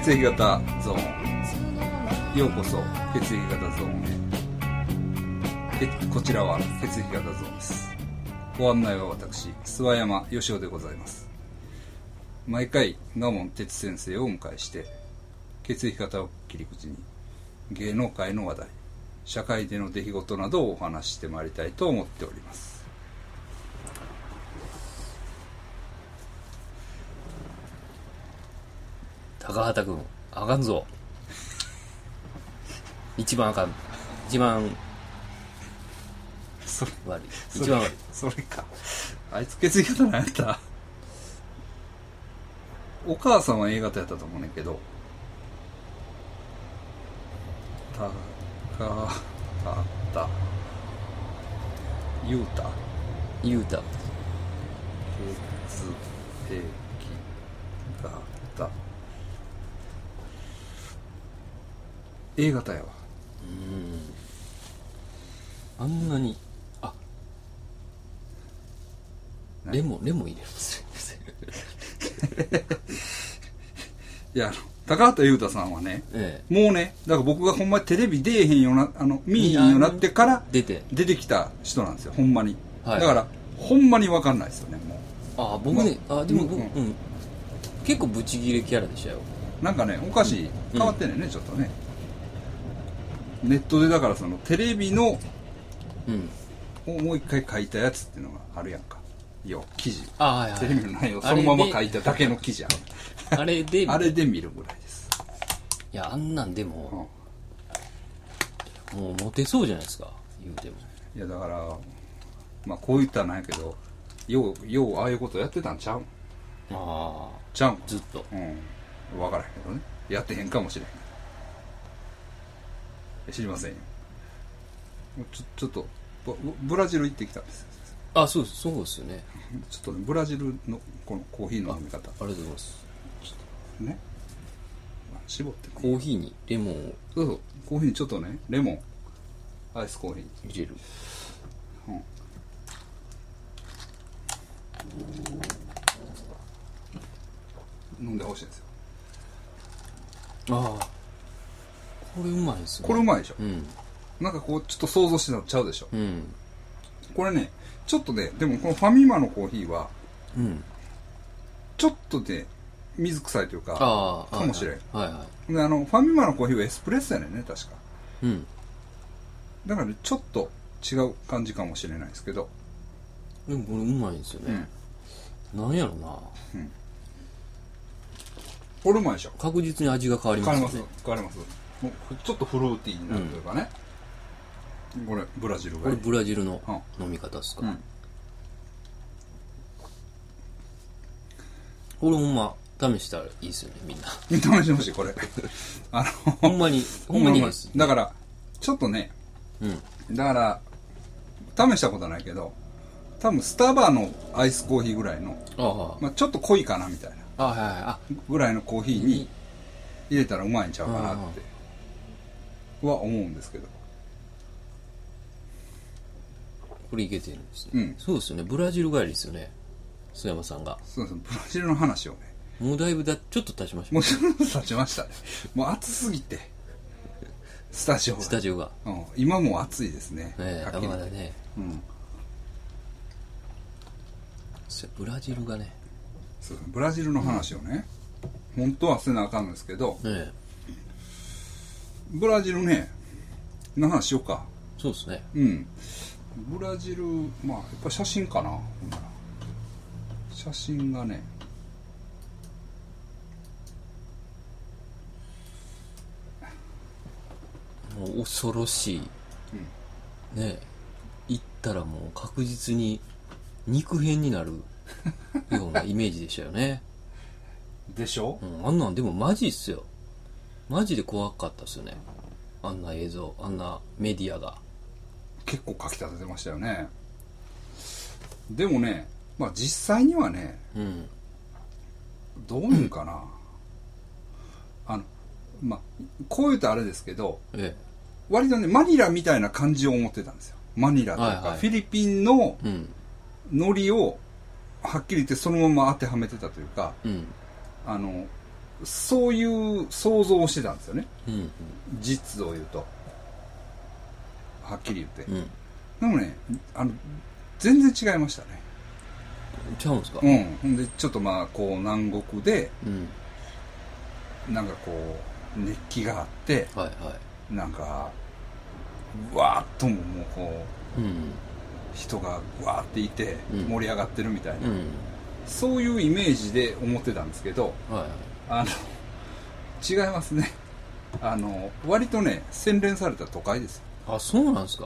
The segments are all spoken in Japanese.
血液型ゾーン、ようこそ血液型ゾーンへ。こちらは血液型ゾーンです。ご案内は私諏訪山義雄でございます。毎回賀門哲先生をお迎えして血液型を切り口に芸能界の話題、社会での出来事などをお話ししてまいりたいと思っております。 高畑君あかんぞ。一番あかん。一番それ悪い。一番悪い。 それか。あいつ血液型なんやった。お母さんは A 型やったと思うねんけど、たゆうた言うた。 血液型 A 型やわ。 あんなにレモン入れるんですよ。 いや、高畑裕太さんはね、もうね、だから僕がほんまにテレビ出えへんような、見えへんようになってから出てきた人なんですよ、ほんまに。はい、だから、ほんまに分かんないですよね、もう。 僕ね、でも、結構ブチギレキャラでしたよ。 なんかね、おかしい、変わってんねんね、ちょっとね。ネットでだからそのテレビの、をもう一回書いたやつっていうのがあるやんか。記事。テレビの内容そのまま書いただけの記事ある。あれで見るぐらいです。 いや、あんなんでも、もうモテそうじゃないですか、言うても。 いや、だから、まあこう言ったらなんやけど、ようああいうことやってたんちゃう？ちゃう？ ずっと。 分からへんけどね。やってへんかもしれへん。知りませんよ。ちょっとブラジル行ってきたんです。 そうですよね。 ちょっとね、ブラジルのこのコーヒーの飲み方。 ありがとうございます。 ちょっとね、絞って、ね、 コーヒーにレモンを。 そう、コーヒーにちょっとね、レモン、アイスコーヒー入れる。 飲んでほしいんですよ。 これうまいですね。 これうまいでしょ。なんかこうちょっと想像してたのちゃうでしょ。これね、ちょっとね、でもこのファミマのコーヒーは、ちょっとね、水臭いというか、かもしれん。で、ファミマのコーヒーはエスプレッソやねんね、確か。だからね、ちょっと違う感じかもしれないですけど。 でもこれうまいですよね。なんやろな。 これうまいでしょ。 確実に味が変わりますね。 変わります。もうちょっとフルーティーになるというかね。これブラジルがいい。 これブラジルの飲み方ですか。これほんま試したらいいですよね、みんな。 試してほしい、これ。 ほんまにいいです。 だからちょっとね、だから試したことないけど、多分スタバのアイスコーヒーぐらいの、まあちょっと濃いかなみたいなぐらいのコーヒーに入れたらうまいんちゃうかなっては思うんですけど。 これいけてるんですね。そうですよね。ブラジル帰りですよね、須山さんが。 そうです。ブラジルの話をね、 もうだいぶちょっと経ちました。 もうちょっと経ちましたね。もう暑すぎてスタジオが、今も暑いですね。 まだね。ブラジルがね、 そう、ブラジルの話をね、本当はせなあかんんですけど、ブラジルねの話しようか。 そうですね。 ブラジル、まあやっぱ写真かな。写真がね、 もう恐ろしい、ね、行ったらもう確実に肉片になるようなイメージでしたよね。 でしょ。 あんなんでもマジっすよ。マジで怖かったっすよね、あんな映像、あんなメディアが結構かき立ててましたよね。でもね、まあ実際にはね、どういうんかな、まあこう言うとあれですけど、割とねマニラみたいな感じを思ってたんですよ。マニラとか、フィリピンのノリをはっきり言ってそのまま当てはめてたというか、 そういう想像をしてたんですよね。 うんうん実を言うと。はっきり言って。 うんでもね、全然違いましたね。 ちゃうんですか？ ほんで、ちょっとまあ、こう、南国で、なんかこう、熱気があって、 はいはい。 なんか、わーっともうこう、 うん人がわーっていて盛り上がってるみたいな、 うんそういうイメージで思ってたんですけど、 はい違いますね。割とね、洗練された都会ですよ。 あ、そうなんですか？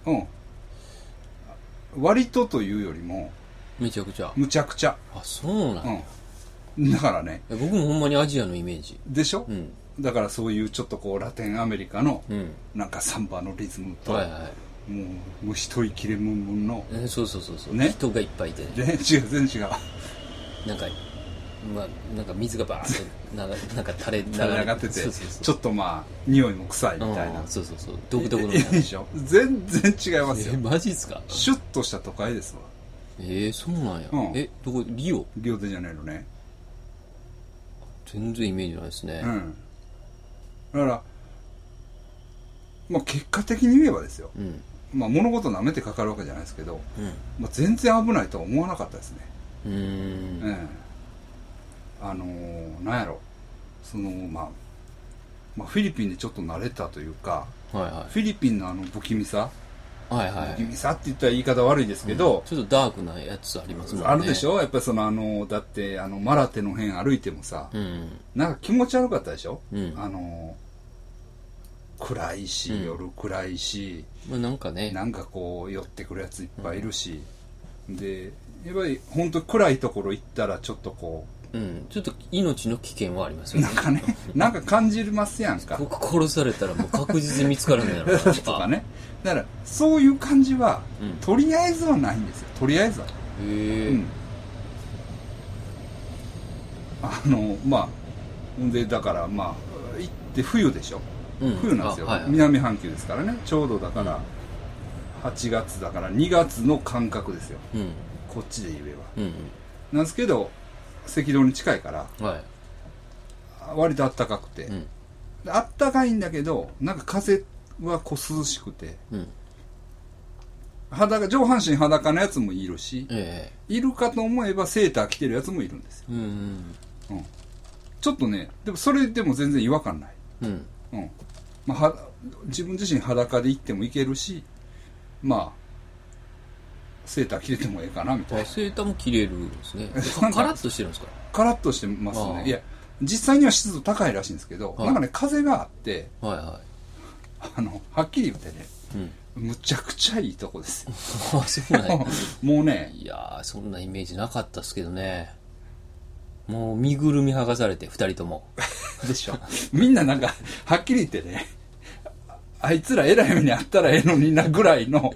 割とというよりも、 めちゃくちゃ。 むちゃくちゃ。 あ、そうなんや。 だからね。 僕もほんまにアジアのイメージ。 でしょ？だからそういうちょっとこうラテンアメリカのなんかサンバのリズムと、もう一息でムンムンの、 そう、ね、人がいっぱいいて、 全然違う。 なんか水がバーってなんか垂れ流がってて、ちょっとまあ匂いも臭いみたいな。 そう独特の。 でしょ？全然違いますよ。 マジっすか？ シュッとした都会ですわ。 そうなんや。どこ？リオデジャネイロね。 全然イメージないですね。 だからまあ結果的に言えばですよ。まあ物事舐めてかかるわけじゃないですけど、まあ全然危ないとは思わなかったですね。なんやろ、まあフィリピンでちょっと慣れたというか、フィリピンの不気味さ、不気味さって言ったら言い方悪いですけど、 ちょっとダークなやつありますもんね。 あるでしょ？やっぱりだってマラテの辺歩いてもさ、なんか気持ち悪かったでしょ？暗いし、夜暗いし、 なんかね、 なんかこう寄ってくるやついっぱいいるし、でやっぱり本当暗いところ行ったらちょっとこう、 ちょっと命の危険はありますよね。 なんか感じますやんか。 僕殺されたらもう確実に見つからんのやろなとかね。だからそういう感じは、とりあえずはないんですよ。とりあえずは。まあでだからまあ行って冬でしょ。冬なんですよ。南半球ですからね。ちょうどだから8月だから2月の感覚ですよ。こっちで言えば。なんですけど。赤道に近いから、割と暖かくて、暖かいんだけどなんか風はこう涼しくて、上半身裸のやつもいるし、いるかと思えばセーター着てるやつもいるんですよ、ちょっとね、でもそれでも全然違和感ない、まあ、自分自身裸で行ってもいけるし、まあセーター着れてもええかなみたいな。 セーターも着れるんですね。カラッとしてるんですか？ カラッとしてますね。いや、実際には湿度高いらしいんですけど、なんかね、風があって、はっきり言ってね、むちゃくちゃいいとこですよ。 そうなんや。 もうね。 いやー、そんなイメージなかったっすけどね。もう身ぐるみ剥がされて、二人とも。 でしょ。みんななんか、はっきり言ってね、あいつら偉い目にあったらええのになぐらいの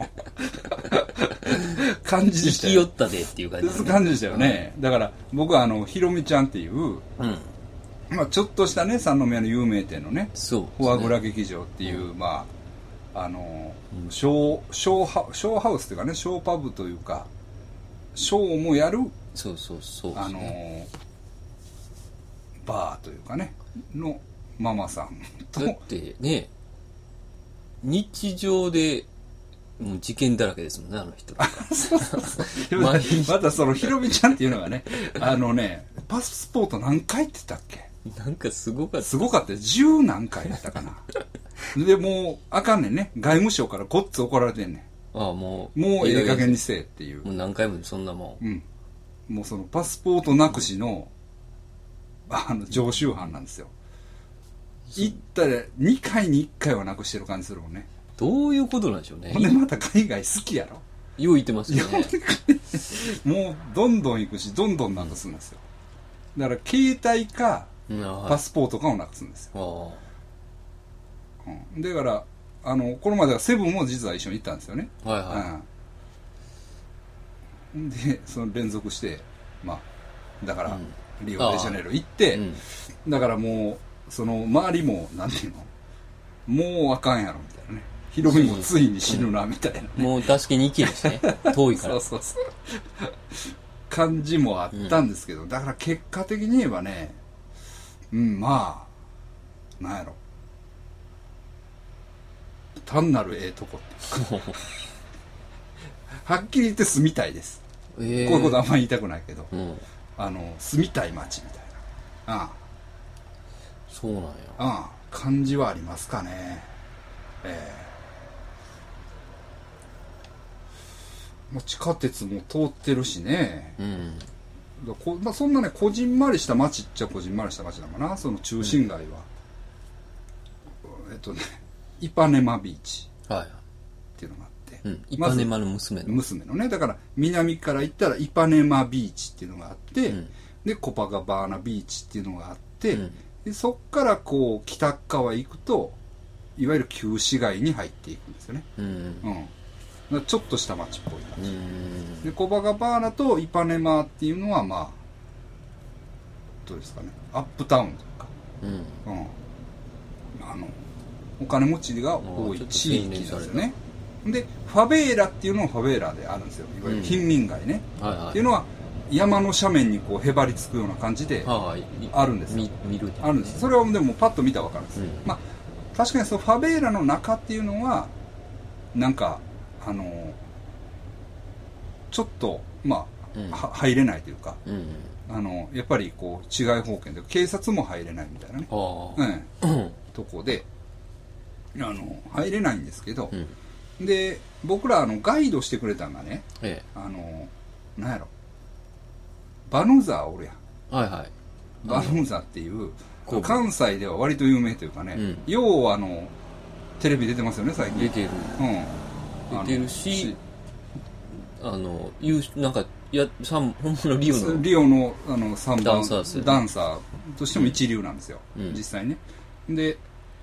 感じでしたよ。 生き寄ったでっていう感じ、 そういう感じでしたよね。だから僕はひろみちゃんっていう、まあちょっとしたね、三宮の有名店のね、フォアグラ劇場っていう、まあショーハウスというかね、ショーパブというか、ショーもやる、バーというかね、のママさんと。 だってね、日常でもう事件だらけですもんね、あの人。 またそのひろみちゃんっていうのがね、パスポート何回って言ったっけ？ なんかすごかった。 すごかった。10何回やったかな。で、もうあかんねんね。外務省からごっつ怒られてんねん。もうええ加減にせえっていう。 もう何回もそんなもん。 もうそのパスポートなくしの、常習犯なんですよ。行ったら2回に1回はなくしてる感じするもんね。 どういうことなんでしょうね。 ほんでまた海外好きやろ。 よう言ってますよね。 もうどんどん行くし、どんどんなくすんですよ。だから携帯かパスポートかをなくすんですよ。だからこの前ではセブンも実は一緒に行ったんですよね。でその連続してまあだから、リオデジャネイロ行って、だからもうその周りもなんていうの、もうあかんやろみたいなね。ヒロミもついに死ぬなみたいな、ね、 もう助けに行けるしね、遠いからそう感じもあったんですけど、だから結果的に言えばね、 まあなんやろ、単なるええとこっていうかはっきり言って住みたいです、こういうことあんまり言いたくないけど、住みたい街みたいな、 そうなんや、 感じはありますかね。地下鉄も通ってるしね、そんなねこじんまりした街っちゃこじんまりした街なのかな、その中心街は、イパネマビーチっていうのがあって、 イパネマの娘のね、だから南から行ったらイパネマビーチっていうのがあって、でコパカバーナビーチっていうのがあって、でそっからこう北側行くといわゆる旧市街に入っていくんですよね。ちょっとした町っぽい町で、コパカバーナとイパネマっていうのはまあどうですかね、アップタウンとか、お金持ちが多い地域なんですよね。でファベーラっていうのはファベーラであるんですよ、いわゆる貧民街ね、っていうのは山の斜面にこうへばりつくような感じであるんですよ。あるんです。それはでもパッと見たら分かるんです。確かにそのファベーラの中っていうのはなんかちょっと入れないというか、やっぱりこう治外法権で警察も入れないみたいなね、とこで入れないんですけど、で僕らガイドしてくれたのがね、なんやろ、バヌーザーおるやん、バヌーザーっていう関西では割と有名というかね、ようテレビ出てますよね最近。 出てるし、なんか本物リオの3番ダンサーとしても一流なんですよ、実際ね。で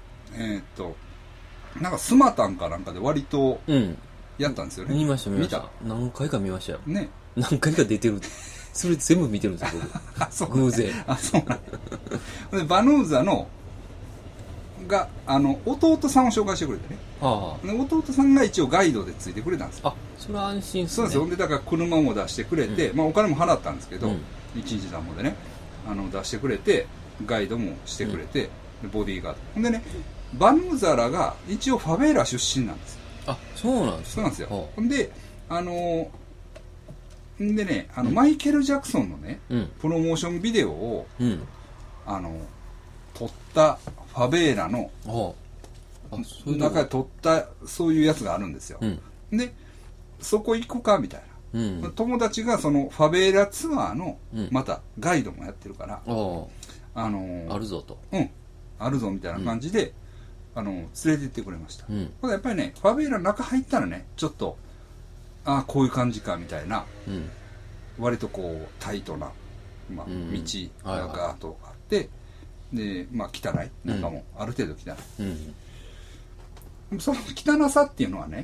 なんかスマタンかなんかで割とやったんですよね。見ました何回か見ましたよね。 何回か出てるそれ全部見てるんですよ僕偶然。 そうなんでバヌーザのが弟さんを紹介してくれてね、弟さんが一応ガイドでついてくれたんですよ。 それは安心ですね。 そうですよ。でだから車も出してくれて、お金も払ったんですけど、一日だもんでね出してくれて、ガイドもしてくれて、ボディーガードほんでね、バヌーザラが一応ファベーラ出身なんですよ。 そうなんですか。 そうなんですよ。ほんででねマイケル・ジャクソンのね、プロモーションビデオを撮ったファベーラの中で撮ったそういうやつがあるんですよ。でそこ行くかみたいな、友達がそのファベーラツアーのまたガイドもやってるから、 あるぞと、 あるぞみたいな感じで連れて行ってくれました。やっぱりねファベーラの中入ったらねちょっとこういう感じかみたいな、割とこうタイトな、道がガーッとあって、で汚い中もある程度汚い、その汚さっていうのはね、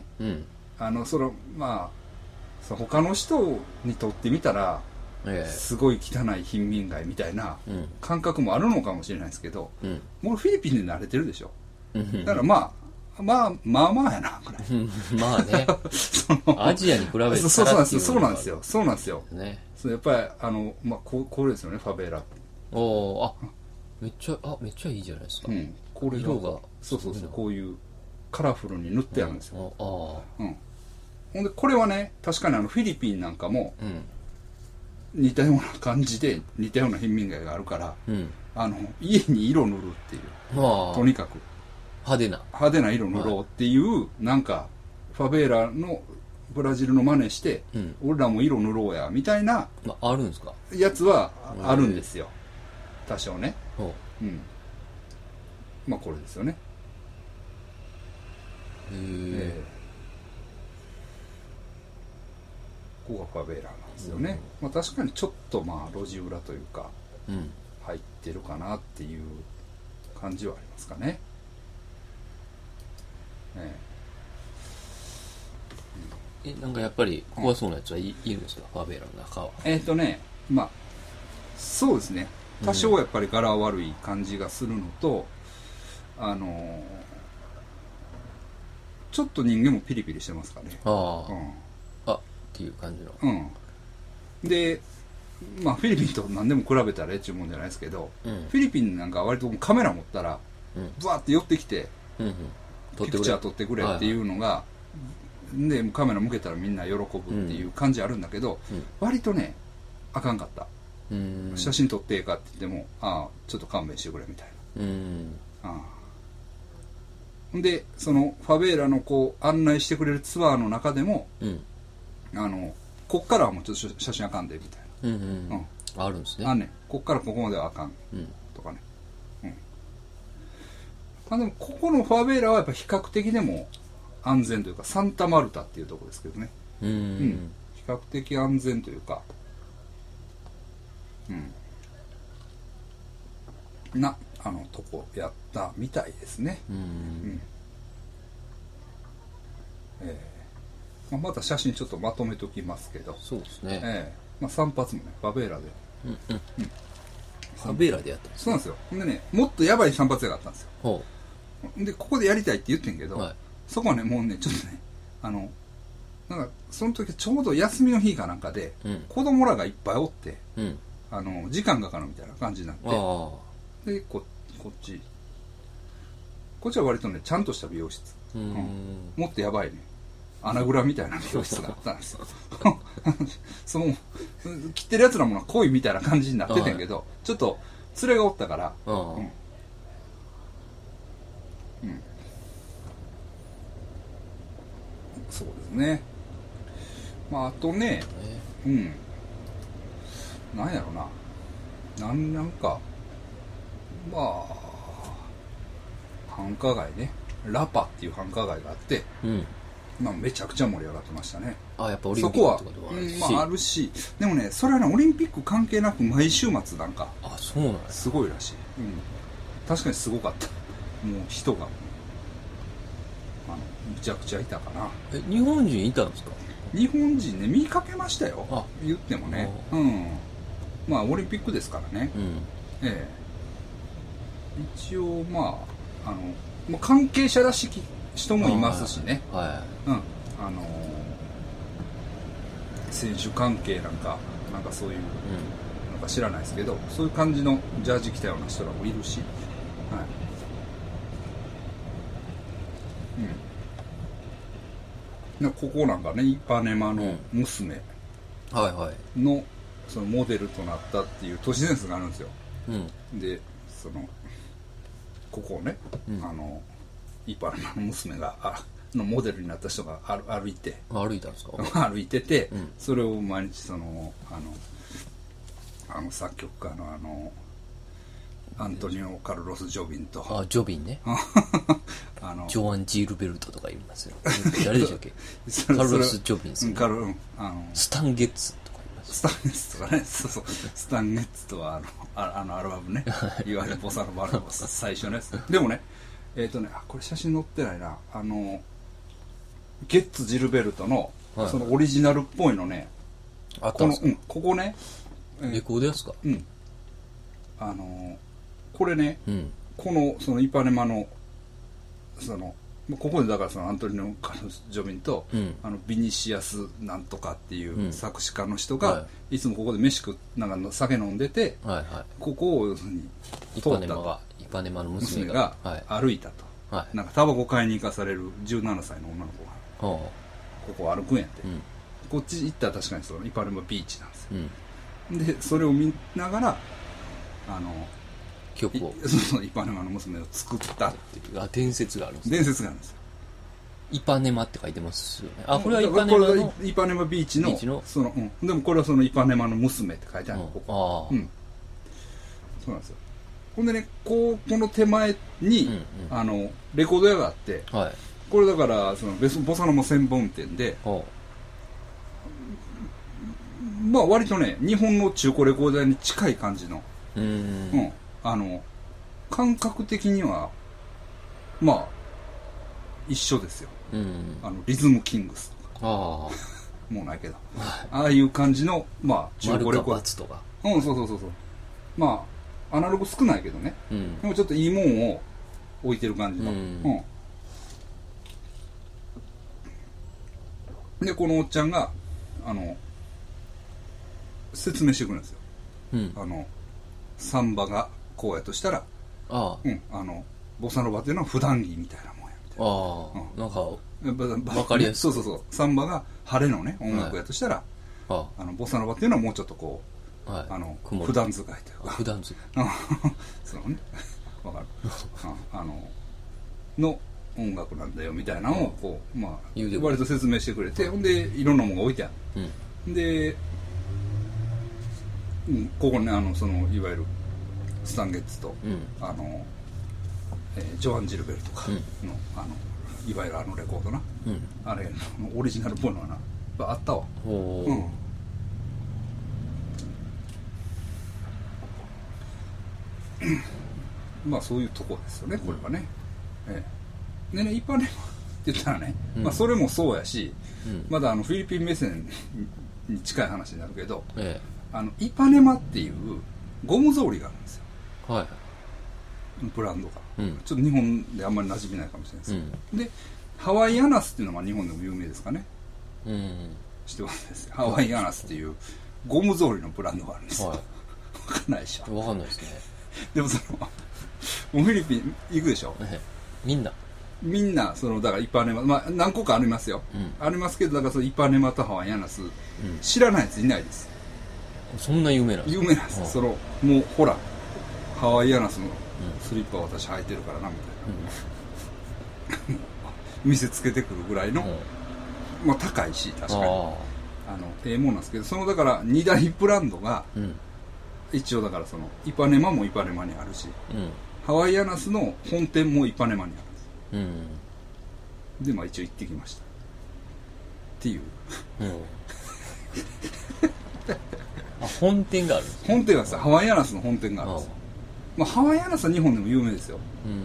他の人にとってみたらすごい汚い貧民街みたいな感覚もあるのかもしれないですけど、もうフィリピンで慣れてるでしょ。だからまあやなこれまあねアジアに比べたらそうなんですよね。 やっぱりこれですよねファベーラ。 めっちゃいいじゃないですか。 これ色がそうこういうカラフルに塗ってあるんですよ。ほんでこれはね確かにフィリピンなんかも似たような感じで似たような貧民街があるから、家に色塗るっていう、とにかく派手な色塗ろうっていう、なんかファベーラのブラジルの真似して、俺らも色塗ろうやみたいなあるんですかやつはあるんですよ、多少ね。これですよね。ここがファベーラなんですよね。確かにちょっと路地裏というか、入ってるかなっていう感じはありますかね。 なんかやっぱり怖そうなやつはいるんですか、ファベーラの中は。 そうですね。多少やっぱり柄悪い感じがするのと、ちょっと人間もピリピリしてますかね。 っていう感じの。 でまあフィリピンと何でも比べたらええっちゅうもんじゃないですけど、 うんフィリピンなんか割とカメラ持ったらうんブワーって寄ってきて、 うんピクチャー撮ってくれっていうのが、でカメラ向けたらみんな喜ぶっていう感じあるんだけど、割とねあかんかった、写真撮ってええかって言っても、ああちょっと勘弁してくれみたいな、ほんでそのファベーラのこう案内してくれるツアーの中でも、こっからはもうちょっと写真あかんでみたいな、 あるんですね。 あんねん、こっからここまではあかん、とかね、でもここのファベーラはやっぱ比較的でも安全というか、サンタマルタっていうところですけどね、比較的安全というか、とこやったみたいですね。また写真ちょっとまとめときますけど、 そうですね。 散髪もねファベーラで、 ファベーラでやったんです。 そうなんですよ。ほんでね、もっとやばい散髪屋があったんですよ。 ほでここでやりたいって言ってんけど、 はいそこはねもうねちょっとねなんかその時ちょうど休みの日かなんかで、子供らがいっぱいおって、時間かかるみたいな感じになって、でこっちは割とねちゃんとした美容室、もっとやばいね穴蔵みたいな美容室があったんですよその切ってるやつらも濃いみたいな感じになってたんやけど、ちょっと連れがおったから、そうですね。あとね、なんやろな、なんか繁華街ね、ラパっていう繁華街があって、めちゃくちゃ盛り上がってましたね。 やっぱオリンピックってことはあるし、 あるし、でもねそれはねオリンピック関係なく毎週末なんかそうなんですすごいらしい、確かにすごかった。もう人がむちゃくちゃいたかな。 日本人いたんですか？ 日本人ね見かけましたよ、言ってもね。オリンピックですからね。一応関係者らしき人もいますしね。選手関係なんかそういう、なんか知らないですけど、そういう感じのジャージ着たような人らもいるし、ここなんかね、イパネマの娘のそのモデルとなったっていう都市伝説があるんですよ。でここをね、イパネマの娘がのモデルになった人が歩いたんですか？歩いてて、それを毎日作曲家のアントニオ・カルロス・ジョビンと、 ジョビンねジョアン・ジールベルトとか言いますよ誰でしたっけ？カルロス・ジョビンさん、スタン・ゲッツとか言います。 スタンゲッツとかね、そうスタンゲッツとはアルバムねいわゆるボサノバの最初のやつでもね、これ写真載ってないな、ゲッツ・ジルベルトのそのオリジナルっぽいのね、 あったんですか？ ここね、 レコードですか？ これね、そのイパネマのここでだからそのアントニオ・カルロス・ジョビンと、ビニシアスなんとかっていう作詞家の人が、いつもここでなんか酒飲んでて、ここを要するに通ったと、 イパネマの娘が歩いたと、なんかタバコ買いに行かされる17歳の女の子がここを歩くんやって、こっち行ったら確かにそのイパネマビーチなんですよ、でそれを見ながら曲をイパネマの娘を作ったっていう伝説があるんです。 伝説があるんですよ。 イパネマって書いてますよね。これはイパネマのイパネマビーチのでもこれはそのイパネマの娘って書いてある、ここ。そうなんですよ。ほんでね、この手前に、レコード屋があって、これだからそのボサノバ専門店で、割とね日本の中古レコード屋に近い感じの、感覚的には一緒ですよ。リズムキングスとかもうないけど、ああいう感じの中古レコードとか、 そうアナログ少ないけどね、でもちょっといいもんを置いてる感じの、でこのおっちゃんが説明してくるんですよ。 うん。 サンバがこうやとしたら、 あボサノバっていうのは普段着みたいなもんやみたいな。 なんか、 わかりやすい。 そう。サンバが晴れのね、音楽やとしたら、 ボサノバっていうのはもうちょっとこう、普段使いというか。 普段使い。 そうね。わかる。の音楽なんだよみたいなのをこう、割と説明してくれて、ほんでいろんなものが置いてある。で、ここね、そのいわゆるスタンゲッツと、ジョアン・ジルベルとかの、いわゆるレコードな、あれのオリジナルっぽいのがなあったわ。まあそういうとこですよね、これはね。でね、一般ねって言ったらね、それもそうやし、まだフィリピン目線に近い話になるけど、イパネマっていうゴム草履があるんですよ。ブランドが、ちょっと日本であんまり馴染みないかもしれないですけど、でハワイアナスっていうのは日本でも有名ですかね。知ってますね。ハワイアナスっていうゴム草履のブランドがあるんですよ。分かんないでしょ。 分かんないですね。 でもフィリピン行くでしょ。 みんなだからイパネマ、何個かありますよ、ありますけど、だからそのイパネマとハワイアナス、知らないやついないです。 そんな有名なんですか？ 有名なんです。もうほらハワイアナスのスリッパ私履いてるからなみたいな、見せつけてくるぐらいの、高いし確かにもんなんですけど、そのだから2大ブランドが、一応だからそのイパネマもイパネマにあるし、ハワイアナスの本店もイパネマにあるんです。で一応行ってきましたっていう、 本店があるんですか？ 本店がさ、ハワイアナスの本店があるんですよ。ハワイアナスは日本でも有名ですよ。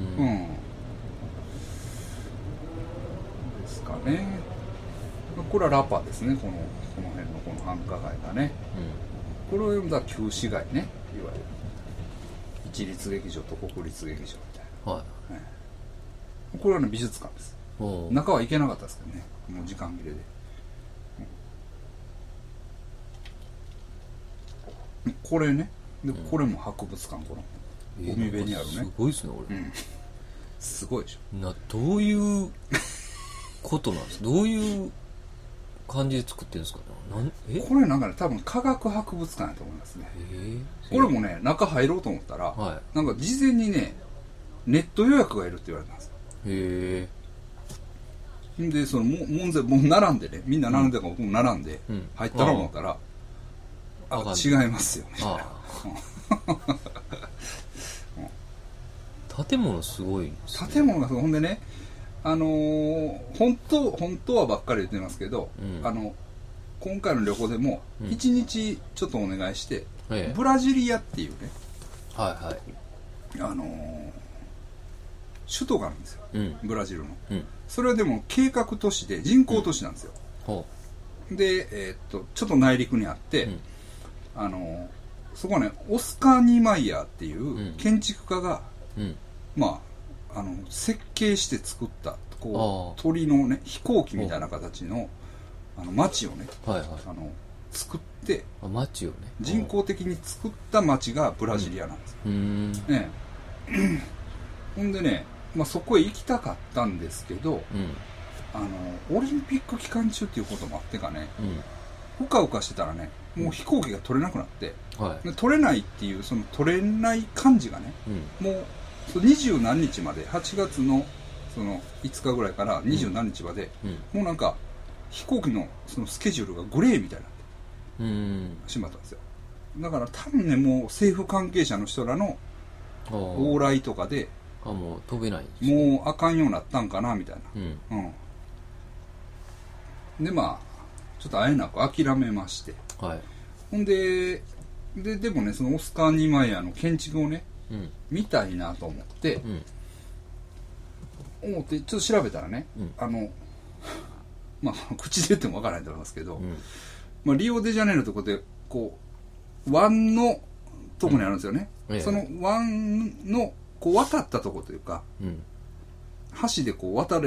ですかね。これはラパですね。この辺のこの繁華街がね。これをだ旧市街ね、いわゆる一律劇場と国立劇場みたいな。これはね美術館です。中は行けなかったですけどね。もう時間切れで。これね。でこれも博物館、この海辺にあるね。 すごいですね、これ。 すごいでしょ。 どういうことなんですか？どういう感じで作ってるんですかね？ これなんかね、多分科学博物館やと思いますね。これもね、中入ろうと思ったら、なんか事前にね、ネット予約がいるって言われたんですよ。で、その門前、もう並んでね、みんな並んでたから僕も並んで、入ったら思ったら、違いますよね。 建物すごいですね。 建物がすごい。ほんでね、本当はばっかり言ってますけど、今回の旅行でも1日ちょっとお願いして、ブラジリアっていうね、首都があるんですよ、ブラジルの、それはでも計画都市で人工都市なんですよ、で、ちょっと内陸にあって、そこはねオスカー・ニーマイヤーっていう建築家が、設計して作ったこう鳥のね飛行機みたいな形の街をね、作って街をね人工的に作った街がブラジリアなんですよ、ほんでね、そこへ行きたかったんですけど、オリンピック期間中っていうこともあってかね、うかうかしてたらね、もう飛行機が取れなくなって、取れないっていうその取れない感じがね、もう20何日まで8月のその5日ぐらいから20何日まで、もうなんか飛行機のそのスケジュールがグレーみたいになってしまったんですよ。だから多分ね、もう政府関係者の人らの往来とかでもう飛べないんですね、もうあかんようになったんかなみたいな、でちょっとあえなく諦めまして、ほんでもね、そのオスカー・ニーマイヤーの建築をね、見たいなと思って、ちょっと調べたらね、口で言ってもわからないと思いますけど、リオデジャネイロとこでこう湾のとこにあるんですよね、その湾のこう渡ったとこというか、橋でこう渡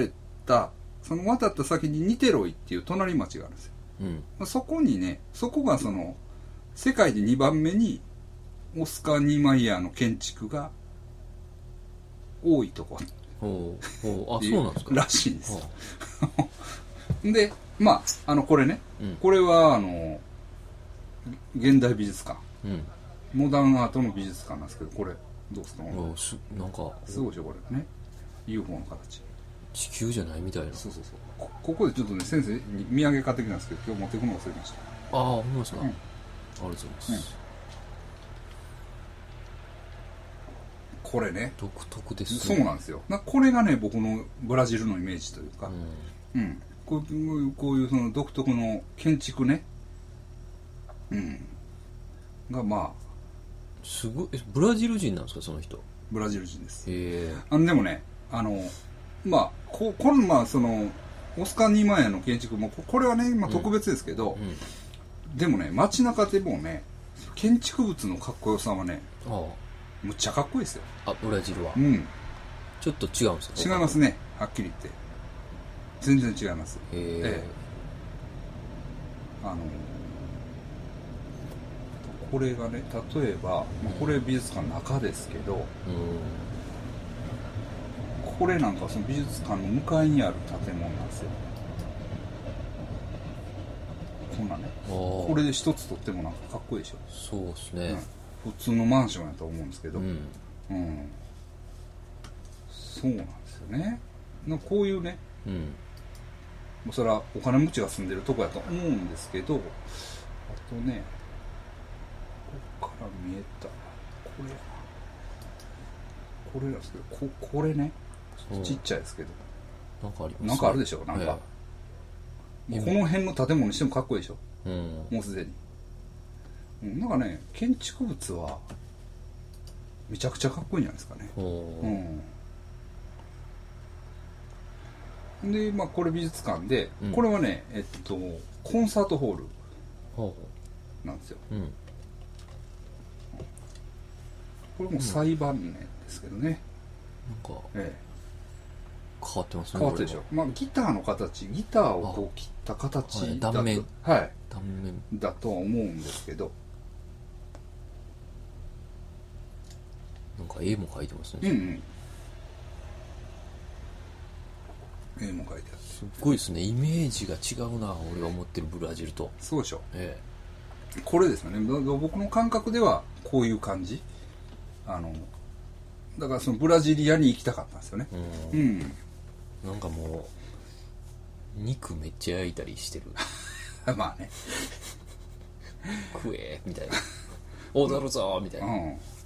った先にニテロイっていう隣町があるんですよ、そこにね、そこがその世界で2番目にオスカー・ニーマイヤーの建築が多いとこほうほう、あ、そうなんですからしいんですよ。で、まあ、これね、これは現代美術館、モダンアートの美術館なんですけど、これどうですか？ なんかすごいでしょこれね、 UFO の形。 地球じゃないみたいな。 そうここでちょっとね、先生に土産買ってきたんですけど、今日持ってくの忘れました。 ああ、ほんまですか、ありがとうございます、 これね独特ですね。 そうなんですよ。これがね、僕のブラジルのイメージというか、こういうその独特の建築ね、がまあすごい。ブラジル人なんですか、その人？ ブラジル人です。 へえ。 でもね、まあまあそのオスカー・ニーマイヤーの建築もこれはね、まあ、特別ですけど、でもね、街中でもね、建築物のかっこよさはね、むっちゃかっこいいですよ。 ブラジルは。ちょっと違うんですか？ 違いますね、はっきり言って。全然違います。これがね、例えば、これ美術館の中ですけど、これなんかその美術館の向かいにある建物なんですよ。こんなね、これで一つとってもなんかかっこいいでしょ。 そうですね、 普通のマンションやと思うんですけど、そうなんですよね。こういうね、もうそれはお金持ちが住んでるとこやと思うんですけど、あとね、ここから見えたこれなんですけど、これね、ちっちゃいですけど、 なんかありますね。 なんかあるでしょ、なんか、この辺の建物にしてもかっこいいでしょ、もうすでに。なんかね、建築物はめちゃくちゃかっこいいんじゃないですかね。で、まあこれ美術館で、これはね、コンサートホールなんですよ。これも最晩年ですけどね。 なんか、変わってますね。 変わってるでしょ。まあギターの形、ギターをこう切った形だと、 断面だとは思うんですけど、 なんか絵も描いてますね。 絵も描いてある。 すっごいですね。イメージが違うな、俺が思ってるブラジルと。 そうでしょ。これですよね。僕の感覚ではこういう感じ。だからそのブラジリアに行きたかったんですよね。 なんかもう肉めっちゃ焼いたりしてる。 まあね。 食えみたいな。踊るぞみたいな。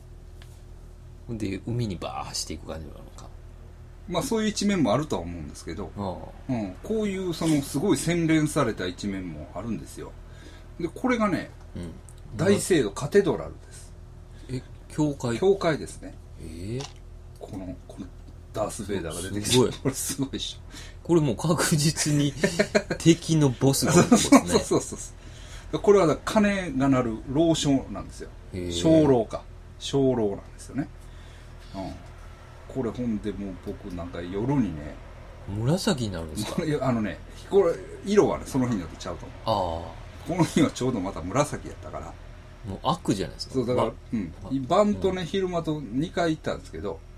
で海にバー走っていく感じなのか。 まあそういう一面もあるとは思うんですけど、こういうそのすごい洗練された一面もあるんですよ。でこれがね、大聖堂カテドラルです。 教会ですね。このダース・ベイダーが出てきて、 すごい。 これすごいでしょ。 これもう確実に敵のボスが出てますね。 そうこれは鐘が鳴る老鐘なんですよ。鐘楼なんですよね。これほんでもう僕なんか夜にね、 紫になるんですか？ これ色はね、その日によってちゃうと思う。この日はちょうどまた紫やったから、 もう悪じゃないですか。 そうだから、晩とね、昼間と2回行ったんですけど、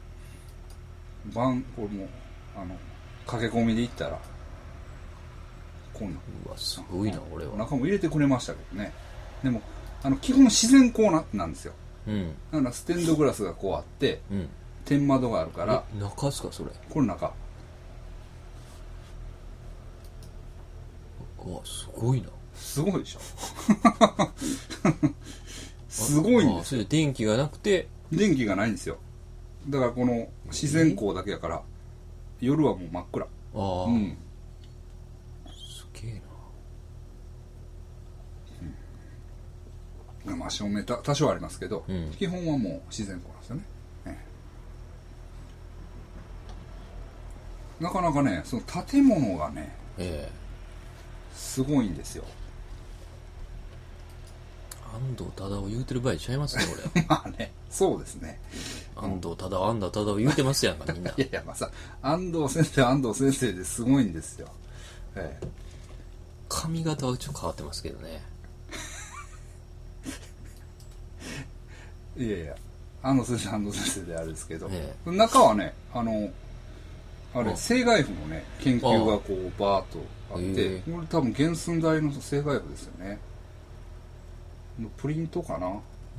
晩これも駆け込みで行ったらこんな、 うわすごいな。俺は中も入れてくれましたけどね。でも基本自然光なんですよ。だからステンドグラスがこうあって、天窓があるから。 中ですかそれ？ これ中。 うわすごいな。 すごいでしょ。すごいんですよ。 それで電気がなくて。 電気がないんですよ。だからこの自然光だけやから、夜はもう真っ暗。 すげえな。まあ照明多少ありますけど、基本はもう自然光なんですよね。なかなかね、その建物がね、すごいんですよ。 安藤忠雄言うてる場合ちゃいますね、俺。 まあね、そうですね。 安藤忠雄言うてますやんか、みんな。 いやまあさ、安藤先生ですごいんですよ。 髪型はちょっと変わってますけどね。 いやいや先生であれですけど、中はねあれ生涯譜のね研究がこうバーッとあって、これ多分原寸大の生涯譜ですよね。プリントかな、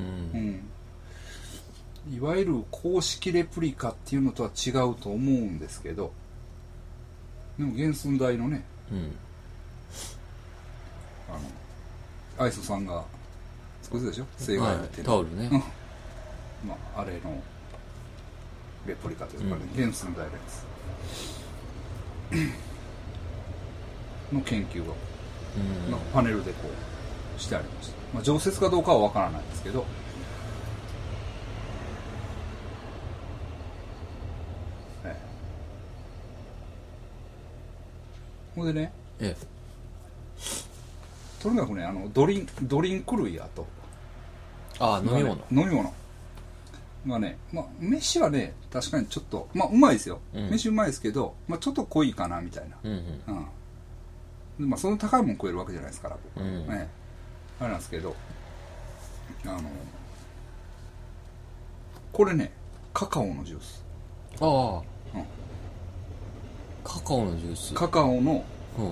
いわゆる公式レプリカっていうのとは違うと思うんですけど、でも原寸大のね、愛想さんが作ってたでしょ、生涯譜っていうの、 タオルね、 あれのレプリカというかね、原寸大のやつの研究が、パネルでこうしてありました。常設かどうかは分からないですけど、ほんでね、とにかくねドリンク類やと、 飲み物ね、飯はね確かにちょっとうまいですよ、飯うまいですけど、ちょっと濃いかなみたいな、その高いもん食えるわけじゃないですから僕、あれなんですけど、これねカカオのジュース、 カカオのジュース、 カカオの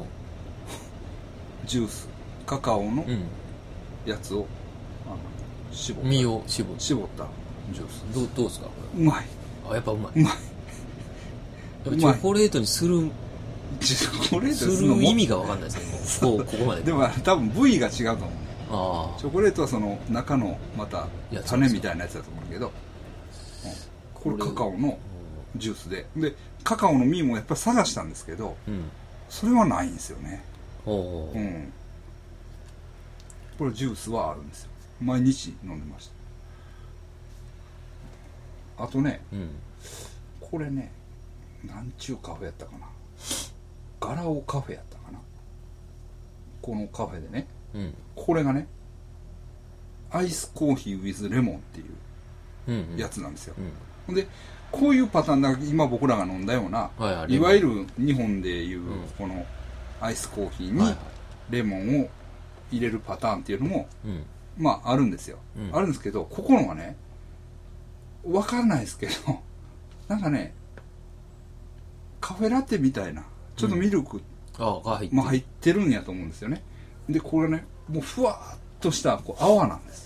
ジュース、カカオのやつを絞った身を絞ったジュース。 どうですかこれ。 うまい。 やっぱうまい。チョコレートにするチョコレートする意味が分かんないですね。ここまで。 でも多分部位が違うと思うね。チョコレートはその中のまた種みたいなやつだと思うけど、これカカオのジュースでカカオの実もやっぱり探したんですけど、それはないんですよね。これジュースはあるんですよ。毎日飲んでました。あとね、これねなんちゅうカフェやったかな、ガラオカフェやったかな、このカフェでね、これがねアイスコーヒー with レモンっていうやつなんですよ。でこういうパターンだけ今僕らが飲んだような、いわゆる日本でいうこのアイスコーヒーにレモンを入れるパターンっていうのも、あるんですよ、あるんですけど、ここのがね分かんないですけどなんかねカフェラテみたいなちょっとミルク入ってるんやと思うんですよね。でこれねもうふわっとしたこう泡なんです。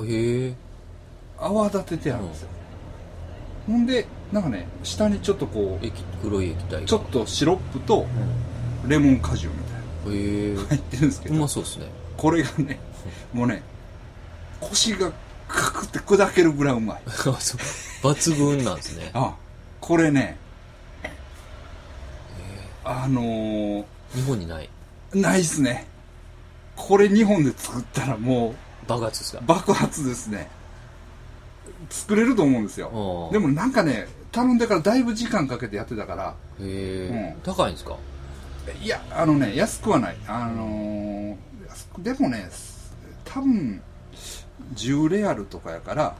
泡立ててあるんですよ。ほんでなんかね下にちょっとこう黒い液体ちょっとシロップとレモン果汁みたいな入ってるんですけど、 うまそうですね。 これがねもうね腰がカクって砕けるぐらいうまい抜群なんですね。 これね日本にないっすね。これ日本で作ったらもう爆発ですか？ 爆発ですね。作れると思うんですよ。でもなんかね頼んでからだいぶ時間かけてやってたから。 高いんですか？ いや安くはない。でもね多分10レアルとかやから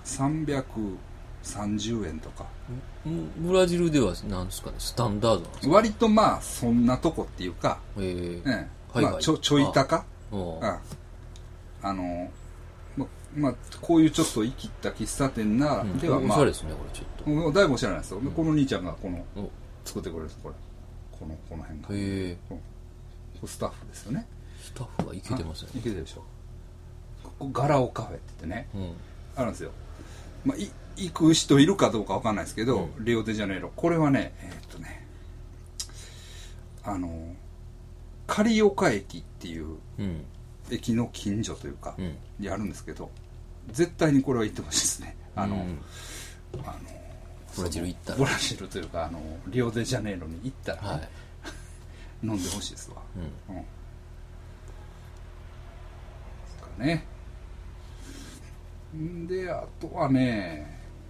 330円とか。 ブラジルではなんですかね、スタンダードなんですか？ 割とそんなとこっていうか、ちょい高。こういうちょっと生きった喫茶店なではおしゃれですねこれちょっと。 だいぶおしゃれなんですよ。この兄ちゃんが作ってくれるんです。この辺がスタッフですよね。 スタッフがイケてますよね。 イケてるでしょ。ガラオカフェって言ってね、あるんですよ。行く人いるかどうかわかんないですけど、リオデジャネイロ、これはね刈岡駅っていう駅の近所というかにあるんですけど、絶対にこれは行ってほしいですね。 ブラジル行ったら、 ブラジルというかリオデジャネイロに行ったら、飲んでほしいですわ。ですかね。であとはね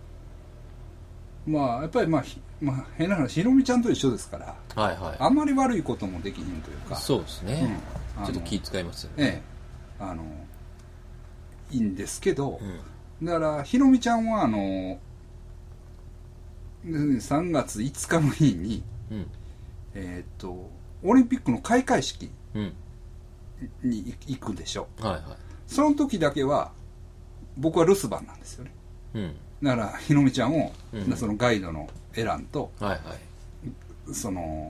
やっぱり変な話、ひろみちゃんと一緒ですから、あんまり悪いこともできひんというか。 そうですね、ちょっと気遣いますよね。 いいんですけど、だからひろみちゃんは3月5日の日に、オリンピックの開会式に行くでしょ。その時だけは僕は留守番なんですよね。 うんだからひのみちゃんを、 うんそのガイドのエランとはいはいその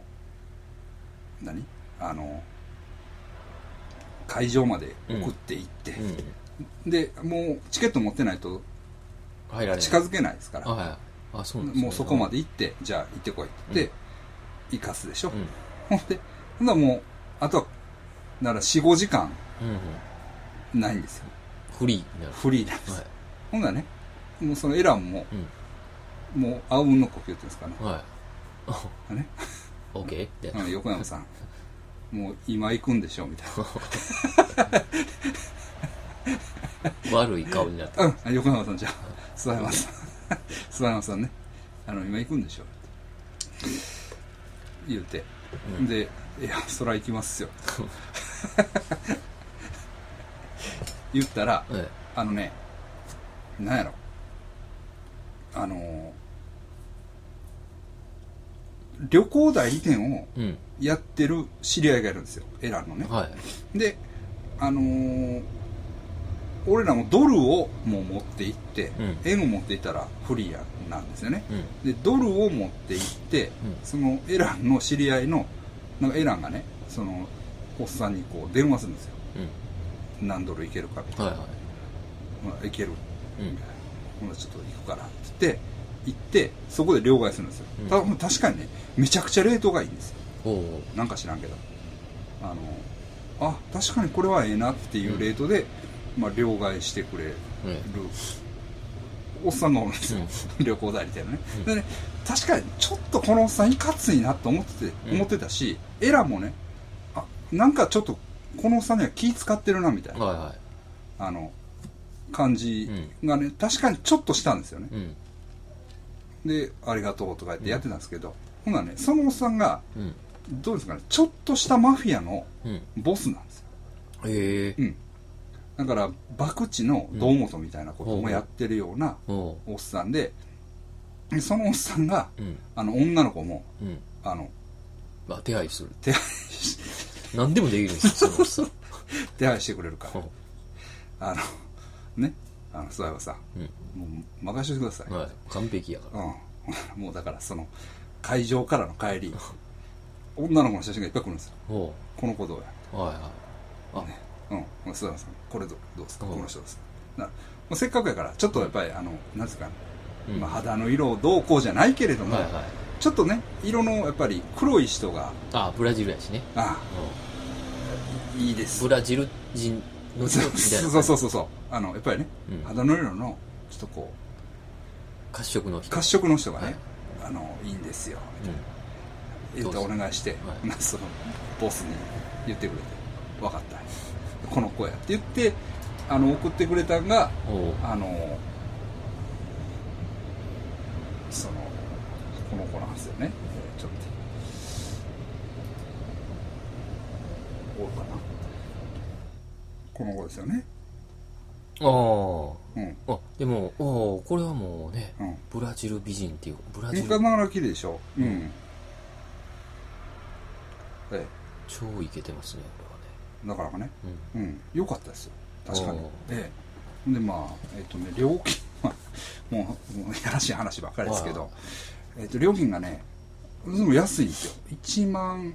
会場まで送っていって、でもうチケット持ってないと入られない近づけないですから、 はいあそうなんですねもうそこまで行って、じゃあ行ってこいって言って、行かすでしょ、 うんほんでもうあとはだから 4,5 時間うんないんですよ。 フリーになるフリーなんです、 はいほんならねもうそのエランも、もうあうんの呼吸っていうんですかね、 はいねオッケーって横山さんもう今行くんでしょみたい悪い顔になってな、横山さんじゃあ諏訪山さん諏訪山さんね今行くんでしょって言うて、でいやそら行きますよ言ったら、なんやろ旅行代理店をやってる知り合いがいるんですよ、エランのね、で俺らもドルをもう持って行って、円を持っていったらフリーなんですよね、でドルを持って行って、そのエランの知り合いのなんかエランがねそのおっさんにこう電話するんですよ、何ドルいけるかみたいな、いける、ほんならちょっと行くからって言って行ってそこで両替するんですよ、確かにねめちゃくちゃレートがいいんですよ、なんか知らんけど確かにこれはええなっていうレートで、両替してくれる、おっさんがおるんですよ、旅行代理店のね、でね確かにちょっとこのおっさんいかついなと思ってたし、エラもねなんかちょっとこのおっさんには気使ってるなみたいな、感じがね確かにちょっとしたんですよね、でありがとうとか言ってやってたんですけど、ほんならねそのおっさんが、どうですかねちょっとしたマフィアのボスなんですよ、だから博打の堂本みたいなこともやってるようなおっさんで、そのおっさんが、女の子も、 手配する手配何でもできるんですよそのおっさん手配してくれるからね諏訪山さん、もう任せてください、 完璧やから、 もうだからその会場からの帰り女の子の写真がいっぱい来るんですよ、この子どうや諏訪山さんこれどうですか、この人ですか、せっかくやからちょっとやっぱりなんですか、肌の色どうこうじゃないけれども、ちょっとね色のやっぱり黒い人がブラジルやしね、 いいです、 ブラジル人の人みたいな、 そうやっぱりね、肌の色のちょっとこう褐色の人がね、いいんですよみたいな言ってお願いして、そのボスに言ってくれて、分かったこの子やって言って送ってくれたんがそのこの子なんですよね、ちょっとおるかな、この子ですよね、 でもこれはもうね、ブラジル美人っていうブラジルなかなか綺麗でしょ、 超イケてますねなかなかね、良かったですよ確かに、で料金はもうやらしい話ばっかりですけど、料金がねでも安いんですよ、1万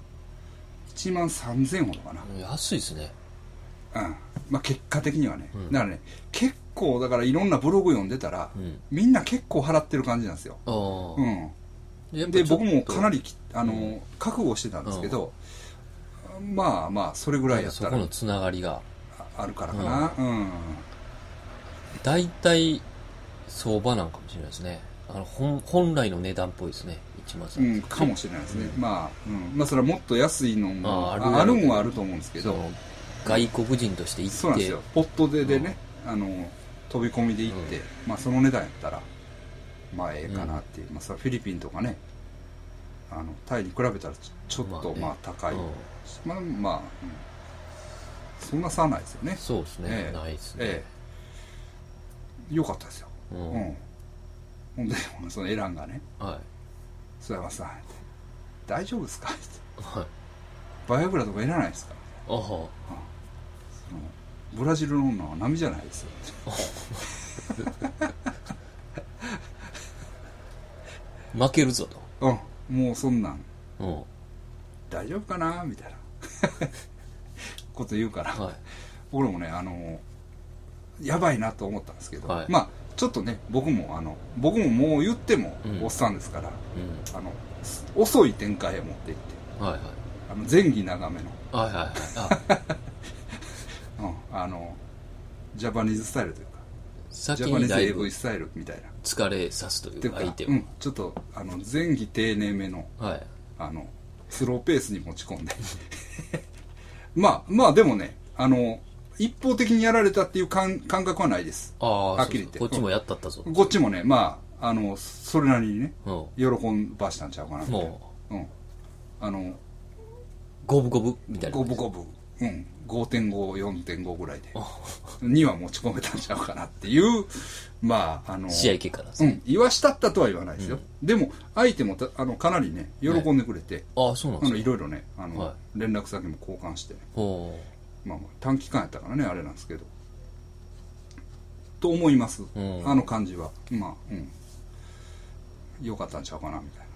3000ほどかな、 安いですね、 結果的にはね、だからね結構だからいろんなブログ読んでたら、みんな結構払ってる感じなんですよ、で僕もかなり覚悟してたんですけど、それぐらいやったらそこのつながりがあるからかな、 大体相場なんかもしれないですね、本来の値段っぽいですね、1万3000 かもしれないですね、それはもっと安いのもあるんはあると思うんですけど、 外国人として行ってそうなんですよ、ポットでね、飛び込みで行って、その値段やったらええかなっていう、フィリピンとかねタイに比べたらちょっと高い、そんな差ないですよね、 そうですね、ないですね、 よかったですよ、ほんでそのエランがね「諏訪山さん大丈夫ですか?」って「バイアグラとかいらないですか?」ブラジルの女は波じゃないですよ負けるぞと。 もうそんなん、 うん。 大丈夫かなみたいなこと言うから、 はい。 俺もね、やばいなと思ったんですけど、 はい、 まあ、ちょっとね、僕ももう言っても、おっさんですから、遅い展開へ持っていって、 はいはい。 前儀長めの、 はいはいはい。 ジャパニーズスタイルというか、 先ジャパニーズにだいぶ AV スタイルみたいな。 疲れさすというか、相手を。 ちょっと、前儀丁寧めの、 はい。 スローペースに持ち込んで。まあでもね、一方的にやられたっていう感覚はないです。 ああ、 はっきり言って。 こっちもやったったぞ。 こっちもね、まあ、それなりにね、喜ばしたんちゃうかな。 もう。五分五分みたいな。 五分五分。5.5、4.5 ぐらいで。2は持ち込めたんちゃうかなっていう、まあ、 試合結果なんですね。 言わしたったとは言わないですよ。でも、相手もかなりね、喜んでくれて、 ああ、そうなんですか。 いろいろね、連絡先も交換してね。まあ、短期間やったからね、あれなんですけど。と思います。感じは。まあ、よかったんちゃうかな、みたいな。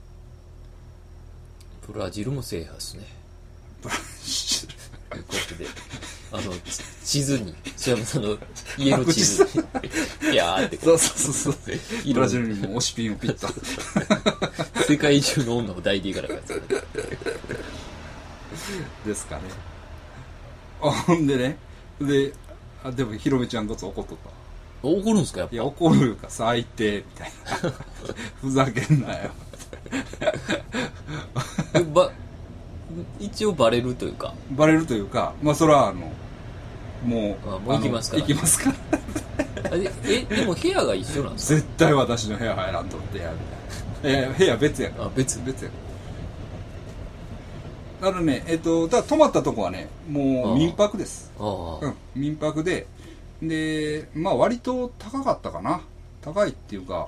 ブラジルも制覇ですね。 ブラジル。 ということで、地図に、須山さんの家の地図に、いやーってこう。そう。ブラジルにも推しピンをピッと。 世界中の女を抱いていかなかったですかね。ほんでね、でもひろみちゃんこそ怒っとった。 怒るんですかやっぱ。 いや、怒るか最低みたいな。ふざけんなよ。 一応バレるというか。 まあそれはもう行きますから。 行きますから。 でも部屋が一緒なんですか？ 絶対私の部屋入らんとってや、みたいな。部屋別やから。 別や。 だから泊まったとこはね、もう民泊です。民泊で、まあ割と高かったかな。高いっていうか、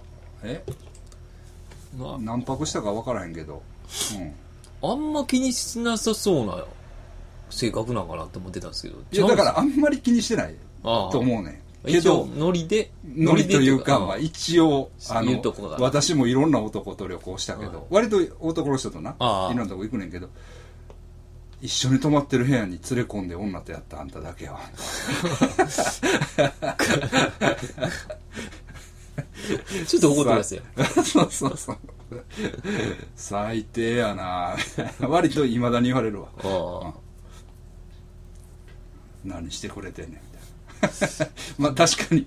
何泊したか分からへんけど、 あんま気にしなさそうな性格なんかなって思ってたんですけど。 いや、だからあんまり気にしてないと思うね。 けど、ノリというか、まあ一応、 私私もいろんな男と旅行したけど、割と男の人とな、いろんなとこ行くねんけど、一緒に泊まってる部屋に連れ込んで女とやったあんただけは。 ちょっと怒ってますよ。 そう。最低やな割と未だに言われるわ。何してくれてんねんみたいな。まあ確かに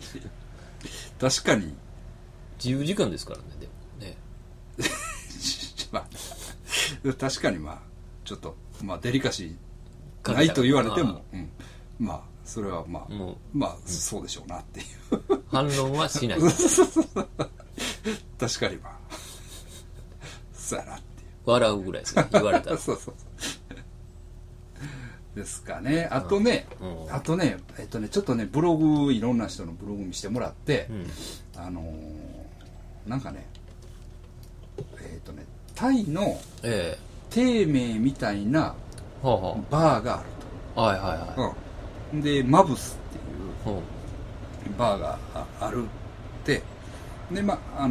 自由時間ですからね。でもね。 まあ、確かにまあちょっとまあデリカシーないと言われても、まあそれはまあそうでしょうなっていう反論はしない。 確かにまあそうやなっていう、 笑うぐらいですね、言われたら。 そうですかね。あとね、ちょっとね、ブログ、いろんな人のブログ見してもらって、なんかね、タイの低迷みたいなバーがあると。で、マブスっていうバーがあるって、で、まあ、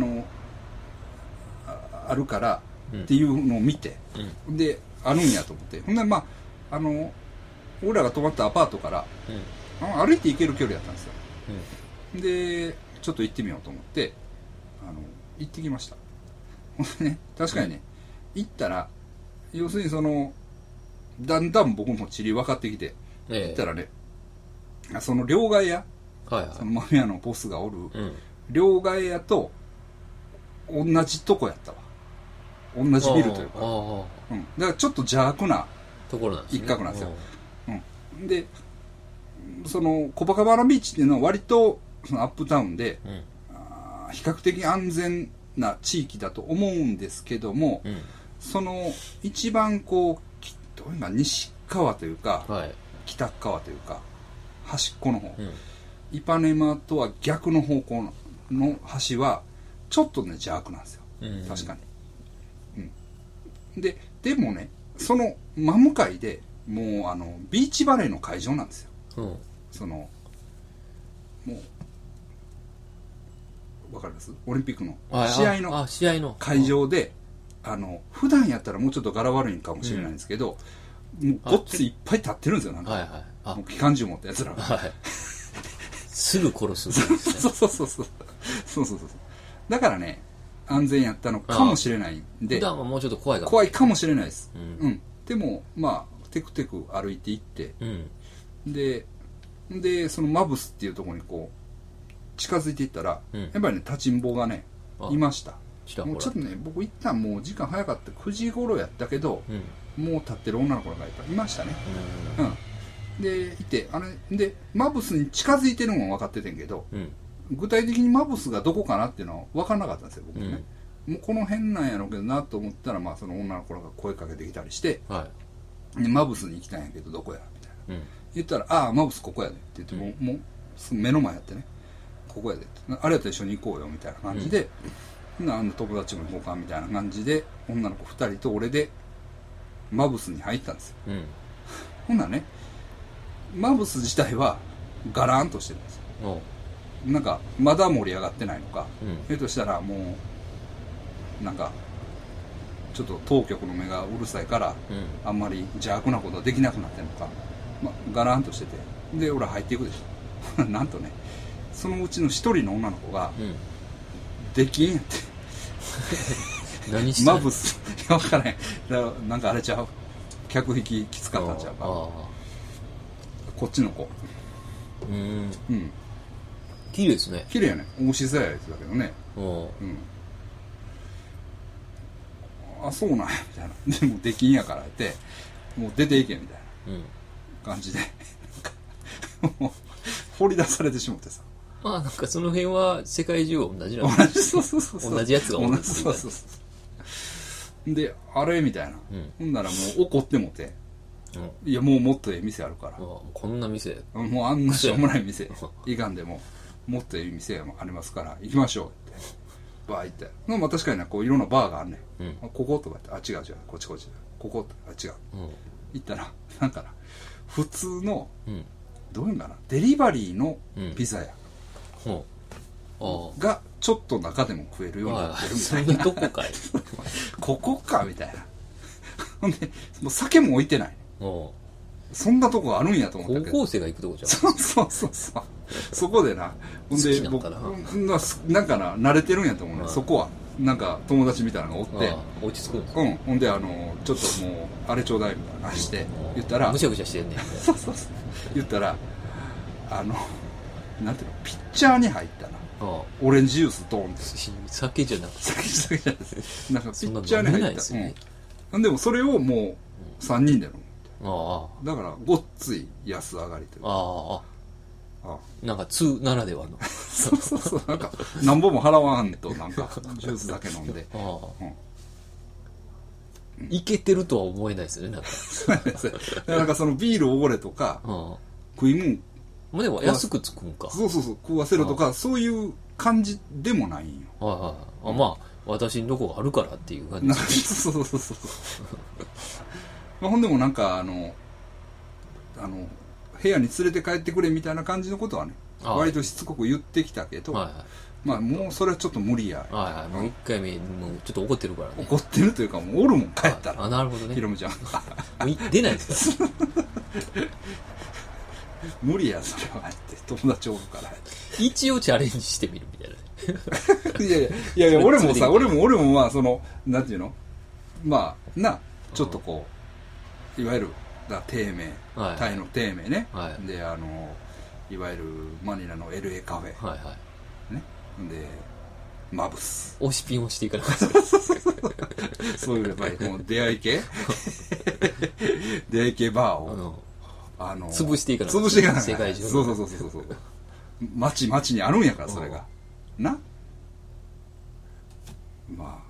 あるからっていうのを見て、で、あるんやと思って。ほんで、まあ、俺らが泊まったアパートから、歩いて行ける距離だったんですよ。で、ちょっと行ってみようと思って、行ってきました。ね、確かにね、行ったら、要するにだんだん僕も地理分かってきて、行ったらね、その両替屋、そのマフィアのボスがおる、両替屋と同じとこやったわ。同じビルというか。だからちょっと邪悪な一角なんですよ。で、コパカバナビーチっていうのは割とアップタウンで、比較的安全な地域だと思うんですけども、一番どういうか西側というか、北側というか端っこの方、イパネマとは逆の方向の端はちょっとね邪悪なんですよ、確かに。でもね、その真向かいでもうビーチバレーの会場なんですよ。もうわかります？オリンピックの試合の会場で、普段やったらもうちょっと柄悪いかもしれないんですけど、もうごっついっぱい立ってるんですよ、なんか。 はいはい。 もう機関銃持ったやつらが。 はい。すぐ殺すんですね。 そう。だからね、安全やったのかもしれないんで。 普段はもうちょっと怖いかも。 怖いかもしれないです。 うん。 でも、まあ、テクテク歩いていって、 うん。 で、そのマブスっていうところにこう、近づいていったら、 うんやっぱりね、立ちんぼがね、いました。 ちらほらもうちょっとね、僕一旦もう時間早かった。9時頃やったけど、もう立ってる女の子がいましたね。で、いて、で、マブスに近づいてるのも分かっててんけど、具体的にマブスがどこかなっていうのは分からなかったんですよ、僕ね。もうこの辺なんやろうけどなと思ったら、まあその女の子が声かけてきたりして、でマブスに行きたいんやけどどこやみたいな。言ったら、ああ、マブスここやでって言って、もうすぐ目の前やってね、ここやでって。あれやったら一緒に行こうよみたいな感じで、友達も行こうかみたいな感じで、女の子2人と俺でマブスに入ったんですよ。ほんならね、マブス自体はガラーンとしてるんですよ。なんかまだ盛り上がってないのか、としたらもうなんかちょっと当局の目がうるさいから、あんまり邪悪なことはできなくなってるのか、ガラーンとしてて、で俺は入っていくでしょなんとね、そのうちの一人の女の子が、できんやって何してマブス分からへん、なんかあれちゃう、客引ききつかったんちゃうか、こっちの子。 綺麗ですね。 綺麗やね、大しさややつだけどね。あ、そうなんやみたいな。でもできんやからってもう出ていけみたいな感じでもう掘り出されてしまってさ。 まあなんかその辺は世界中同じなん同じ、そう同じやつが多い。 そうで、あれみたいな。ほんならもう怒ってもて、いやもっとええ店あるから、 こんな店もうあんなしょうもない店いかんでももっとええ店ありますから行きましょうってバー行って、まあ確かにね、こういろんなバーがあんねん、こことか言って、あ、違うこっちここと、あ、違う、行ったらなんかな、普通の、どういうんかな、デリバリーのピザ屋がちょっと中でも食えるようになってるみたいな、 そんなとこかいここかみたいな。ほんでもう酒も置いてない、そんなとこあるんやと思ったけど、 高校生が行くとこじゃん。 そうそこでな、ほんで僕なんかな、慣れてるんやと思うね、そこはなんか友達みたいなのがおって、 落ち着くんですか。ほんでちょっともうあれちょうだいみたいな話して言ったら、 むしゃくしゃしてんねん。 そう言ったら、なんていうの、ピッチャーに入ったな、オレンジジュースドーンって、 酒じゃなくて、 酒じゃないです、なんかピッチャーに入った、でもそれをもう3人で飲む。だからごっつい安上がりというか、 なんか2ならではのそうなんかなんぼも払わんと、なんかジュースだけ飲んでいけてるとは思えないですよね、 なんかそのビールおごれとか、食い物でも安くつくんか、 そう食わせるとか、そういう感じでもないんよ。 まあ私のとこがあるからっていう感じ。 そうほんでもなんか部屋に連れて帰ってくれみたいな感じのことはね、割としつこく言ってきたけど、まあもうそれはちょっと無理や。 もう1回目もうちょっと怒ってるからね。 怒ってるというか、もうおるもん帰ったら。 なるほどね。 ひろみちゃん出ないですか無理やそれはって友達おるから一応チャレンジしてみるみたいないや俺もまあそのなんていうの、まあちょっとこういわゆる低迷、タイの低迷ね、でいわゆるマニラの LA カフェ、ね、でマブス推しピンをしていかなかったそういうやっぱりこの出会い系バーを潰していかなか世界中のそう街にあるんやから、それがな、まあ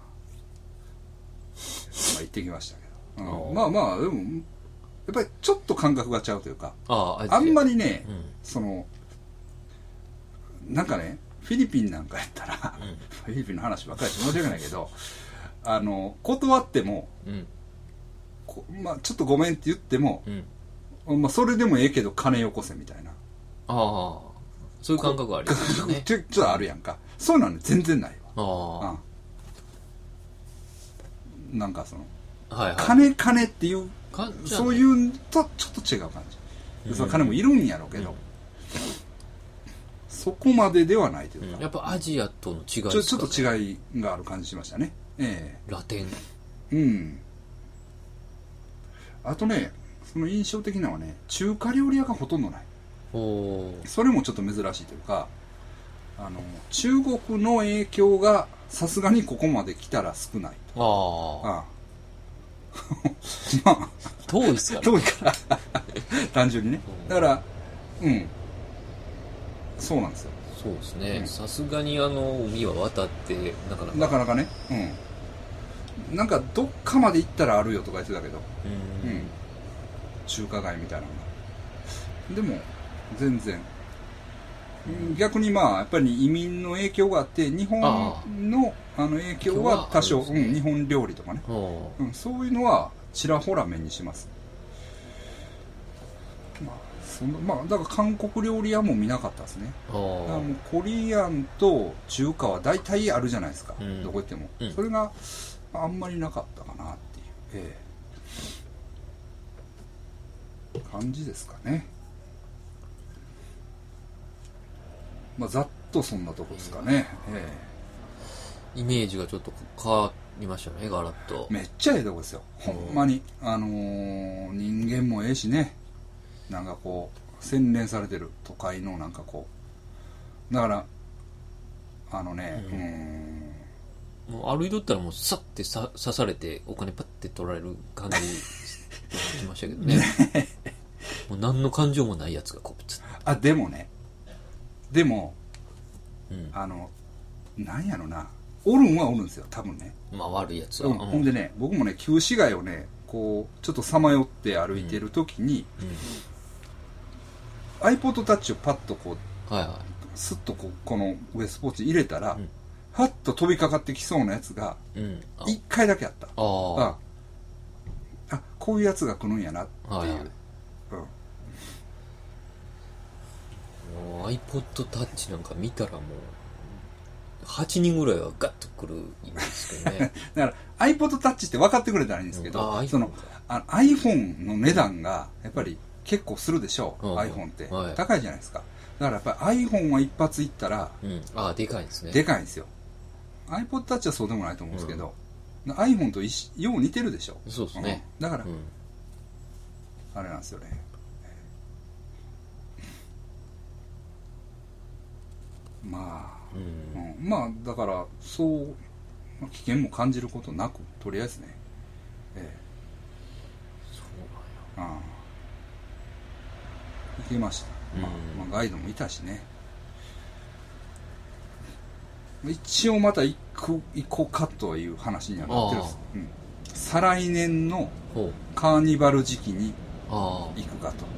行ってきましたけど、まあでもやっぱりちょっと感覚がちゃうというか、あんまりね、そのなんかね、フィリピンなんかやったら、フィリピンの話ばっかりして申し訳ないけど、断っても、まあちょっとごめんって言っても、まあそれでもええけど金よこせみたいな。 そそういう感覚はありますよね。 ちょっとあるやんか。そういうのはね、全然ないわ。 あなんかその、 あ。はいはい。 金っていう、そういうとちょっと違う感じ。その金もいるんやろうけど、そこまでではないというか。 やっぱアジアとの違いですかね。 ちょっと違いがある感じしましたね。 ラテン。 うん。あとね、その印象的なのはね、中華料理屋がほとんどない。それもちょっと珍しいというか、中国の影響がさすがにここまで来たら少ないと。まあ遠いっすから、 遠いから単純にね。だからそうなんですよ。 そうですね。さすがに海は渡ってなかなかね。なんかどっかまで行ったらあるよとか言ってたけど、中華街みたいなのが。でも全然。逆にまあやっぱり移民の影響があって日本の影響は多少、日本料理とかね、そういうのはちらほら目にします。まあだから韓国料理屋も見なかったですね。だからもうコリアンと中華は大体あるじゃないですか、どこ行っても、それがあんまりなかったかなっていう、感じですかね。まあ、ざっとそんなとこですかね。 イメージがちょっと変わりましたね、ガラッと。 めっちゃええとこですよ、ほんまに。人間もええしね、なんかこう洗練されてる都会のなんかこう、だからもう歩いとったらもうさって刺されてお金パッて取られる感じきましたけどねもう何の感情もないやつがこうでも、なんやろな、おるんはおるんですよ、多分ね。 まあ悪いやつは。 ほんでね、僕もね、旧市街をね、こう、ちょっとさまよって歩いてる時に、iPod Touch をパッとこう、スッとこのウエストポーチ入れたら、はっと飛びかかってきそうなやつが、1回だけあった。こういうやつが来るんやなっていう。 iPod Touch なんか見たらもう8人ぐらいはガッと来るイメージですけどねだから iPod Touch って分かってくれたらいいんですけど、そのiPhone の値段がやっぱり結構するでしょう、iPhone って高いじゃないですか。だからやっぱり iPhone は一発いったら、 でかいですね。 でかいんですよ。 iPod Touch はそうでもないと思うんですけど、iPhone とよう似てるでしょ。 そうですね、 だから、あれなんですよね。まあだからそう危険も感じることなく、とりあえずね、 そうなんや。 行きました。まあガイドもいたしね。一応また行こうかという話にはなってるんです。再来年のカーニバル時期に行くかと。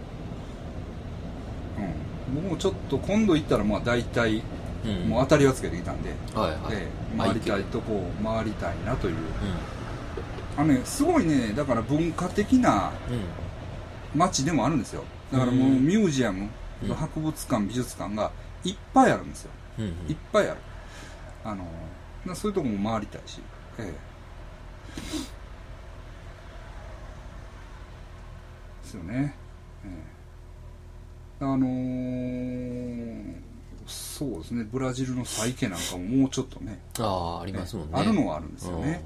僕もちょっと今度行ったらまあ大体もう当たりはつけてきたんで、回りたいとこを回りたいなという、すごいね、だから文化的な街でもあるんですよ。だからもうミュージアム、博物館、美術館がいっぱいあるんですよ、いっぱいある。そういうとこも回りたいし、ですよね。そうですね、ブラジルのサイケなんかももうちょっとね、 ありますもんね。 あるのはあるんですよね。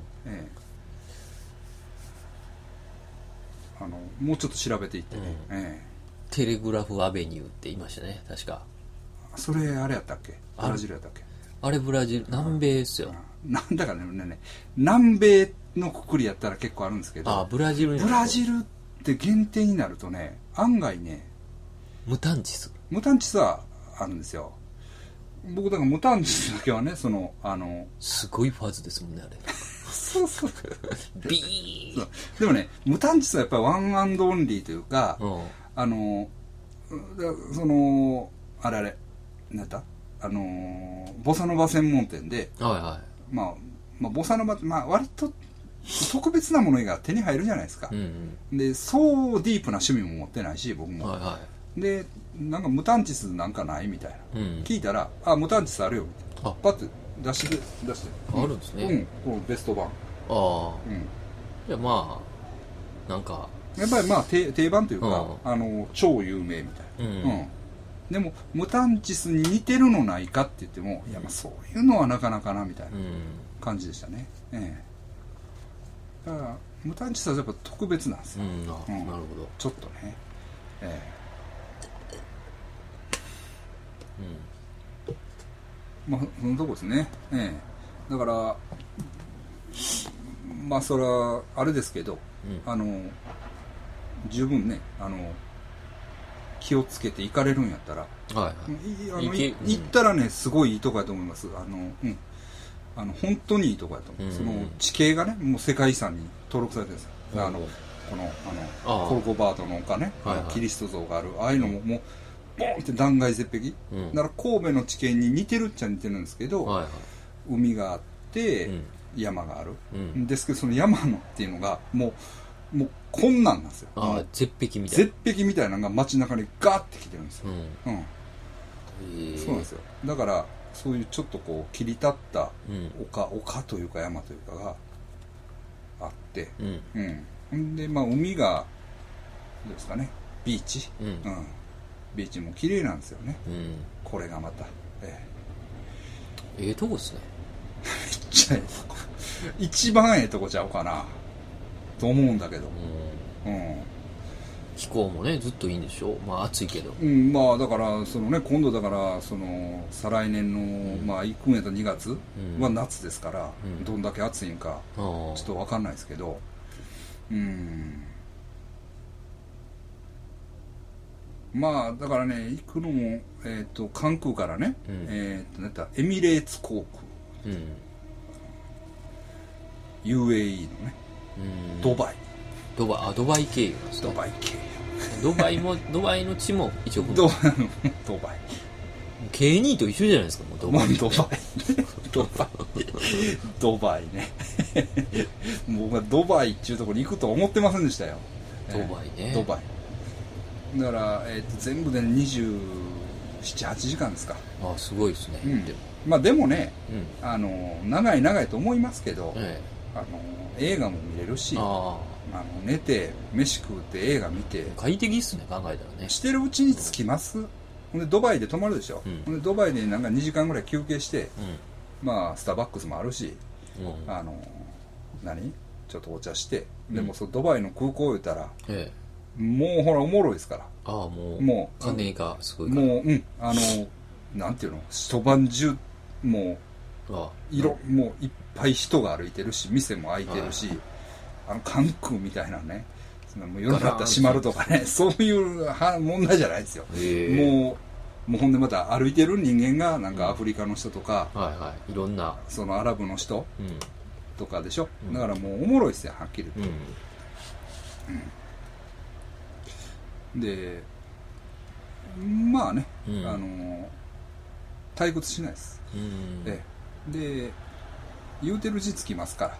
もうちょっと調べていってね、 テレグラフアベニューって言いましたね、確か。 それあれやったっけ、ブラジルやったっけ。 あれブラジル、南米ですよ。 なんだかね、南米のくくりやったら結構あるんですけど、 ブラジルって限定になるとね、案外ね、 ムタンチスはあるんですよ。僕だからムタンチスだけはね、 すごいファズですもんね、あれ。 そうビーでもね、ムタンチスはやっぱりワンアンドオンリーというか、あれなんだ、ボサノバ専門店で、まあボサノバって割と特別なものが手に入るじゃないですか。でそうディープな趣味も持ってないし僕も、 でなんか無炭チスなんかないみたいな、聞いたら「あ無炭チスあるよ」みたいなパッて出してあるんですね。 このベスト版。 じゃあまあなんかやっぱりまあ定番というか、超有名みたいな、でも無炭チスに似てるのないかって言っても、いやまあそういうのはなかなかなみたいな感じでしたね。だから無炭チスはやっぱ特別なんですよ。 なるほど。 ちょっとね。まあそのとこですね。だからまあそれはあれですけど、十分ね気をつけて行かれるんやったら、行ったらねすごいいいとこやと思います。本当にいいとこやと思う。その地形がねもう世界遺産に登録されてるんですよ。このコルコバートの丘ね、キリスト像がある、ああいうのももうボーンって断崖絶壁、だから神戸の地形に似てるっちゃ似てるんですけど、海があって山がある、ですけどその山のっていうのがもうこんなんですよ。 絶壁みたいな。 絶壁みたいなのが街中にガーって来てるんですよ。そうなんですよ。だからそういうちょっとこう切り立った丘というか山というかがあって、でまあ海がどうですかね、ビーチ、ビーチも綺麗なんですよね。これがまたとこですね。 めっちゃ一番ええとこちゃうかなと思うんだけど、 気候もねずっといいんでしょ。まあ暑いけど、 まあだからそのね今度だからその再来年の、まあ行くんやったら2月は夏ですから、どんだけ暑いんかちょっと分かんないですけど、まあだからね行くのも関空からね、なんだエミレーツ航空、UAE のね、ドバイ経由なんですか。 ドバイ経由ドバイの地も一応ドバイ K2 と一緒じゃないですか。もうドバイドバイね僕はドバイっていうところに行くとは思ってませんでしたよ。 ドバイね。 ドバイだから、全部で27、8時間ですか。 すごいですね。 まあでもね、長いと思いますけど、映画も見れるし、寝て飯食うて映画見て快適っすね、考えたらね。してるうちに着きます。でドバイで泊まるでしょ、でドバイでなんか2時間ぐらい休憩して、まあスターバックスもあるし、ちょっとお茶して、でもそのドバイの空港言ったら、もうほらおもろいですから。 もう金がすごいから。 もうなんていうの、一晩中もうもういっぱい人が歩いてるし、店も開いてるし、関空みたいなね、もう夜になったら閉まるとかね、そういう問題じゃないですよ。もうほんでまた歩いてる人間がなんかアフリカの人とか、 いろんなそのアラブの人とかでしょ、だからもうおもろいですよ、はっきり言って。でまあね、退屈しないです。で言うてるうちつきますから、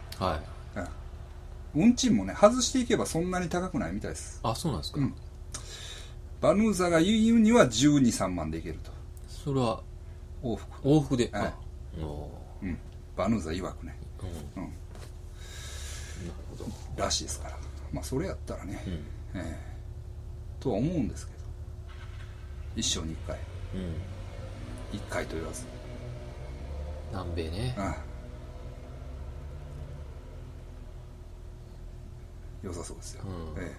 運賃もね外していけばそんなに高くないみたいです。 そうなんですか。 バヌーザが言うには12、3万でいけると。 それは往復で、 バヌーザ曰くね、 なるほどらしいですから、まあそれやったらね、とは思うんですけど、一生に一回、一回と言わず南米ね、 良さそうですよ。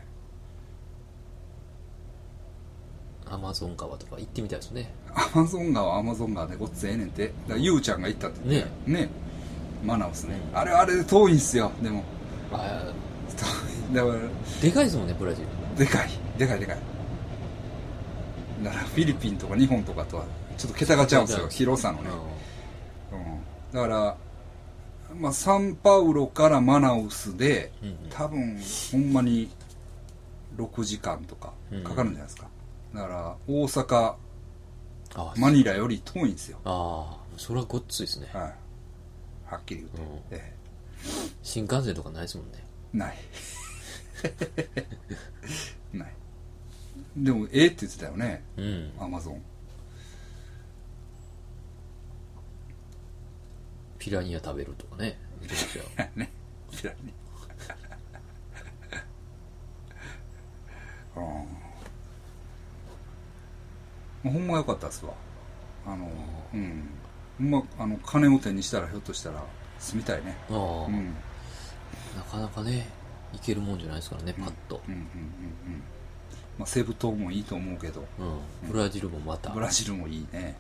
アマゾン川とか行ってみたいですね。 アマゾン川でごっつええねんて。だからゆうちゃんが行ったってね、マナウスね、あれで遠いんすよ。でもだからでかいですもんね、ブラジル。でかいだからフィリピンとか日本とかとはちょっと桁が違うんですよ、広さのね。だからまあサンパウロからマナウスで多分ほんまに6時間とかかかるんじゃないですか。だから大阪マニラより遠いんですよ。 それはごっついですね。 はっきり言って、 新幹線とかないですもんね。 ないでもって言ってたよね、 うん。 アマゾン。 ピラニア食べるとかね。言ってましたよ。 ね、ピラニア。ほんま良かったっすわ。うん。ほんま金を手にしたらひょっとしたら住みたいね。 ああ、 うん。 なかなかね、いけるもんじゃないですからね、パッと。 うんうんうんうん。まあセブ島もいいと思うけど。 うん。ブラジルもまた。 ブラジルもいいね。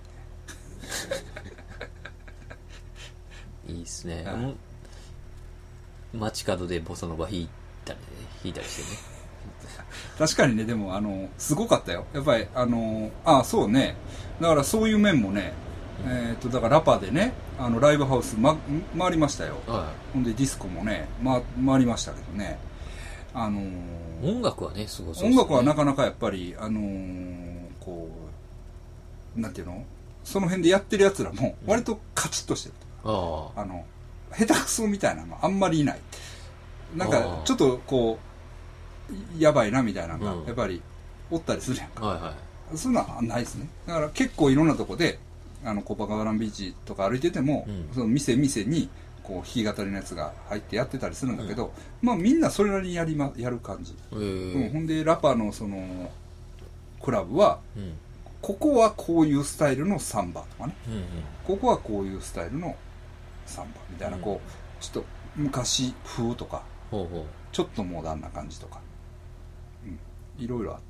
いいっすね。 はいもう街角でボサノバ弾いたりしてね。 確かにね、でもすごかったよ。やっぱりそうね。だからそういう面もね、だからラパでね、ライブハウス、回りましたよ。 はほんでディスコもね、回りましたけどね。 い。音楽はね、すごそうですね。 音楽はなかなかやっぱりこうなんていうの、その辺でやってるやつらも割とカチッとしてるとか、 あ下手くそみたいなのあんまりいない。なんかちょっとこうやばいなみたいなのがやっぱりおったりするやんか。 はいはい。 そういうのはないですね。だから結構いろんなとこでコパカバランビーチとか歩いてても、その店にこう弾き語りのやつが入ってやってたりするんだけど、まあみんなそれなりにやる感じ。ほんでラパのそのクラブは、ここはこういうスタイルのサンバとかね、ここはこういうスタイルのサンバみたいな、こうちょっと昔風とか、ちょっとモダンな感じとか、いろいろあって、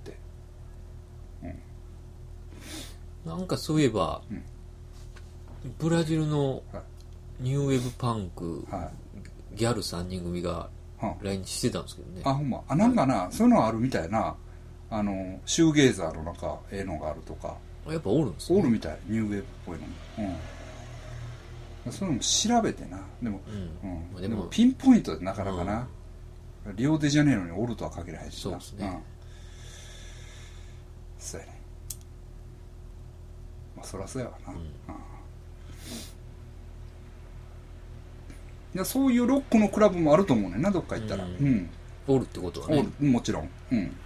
なんかそういえば、ブラジルのニューウェーブパンク、ギャル3人組が来日してたんですけどね。 あ、ほんま。なんかな、そういうのあるみたいな、シューゲーザーのなんか、のがあるとか。 やっぱおるんですね。 おるみたい、ニューウェーブっぽいのも。そういうのも調べてな。でも、でもピンポイントでなかなかな。リオデジャネイロにおるとは限らへんしな。 そうですね。 そうやね。まあ、そらそうやわな。そういうロックのクラブもあると思うねんな、どっか行ったら。 おるってことはね。 もちろん。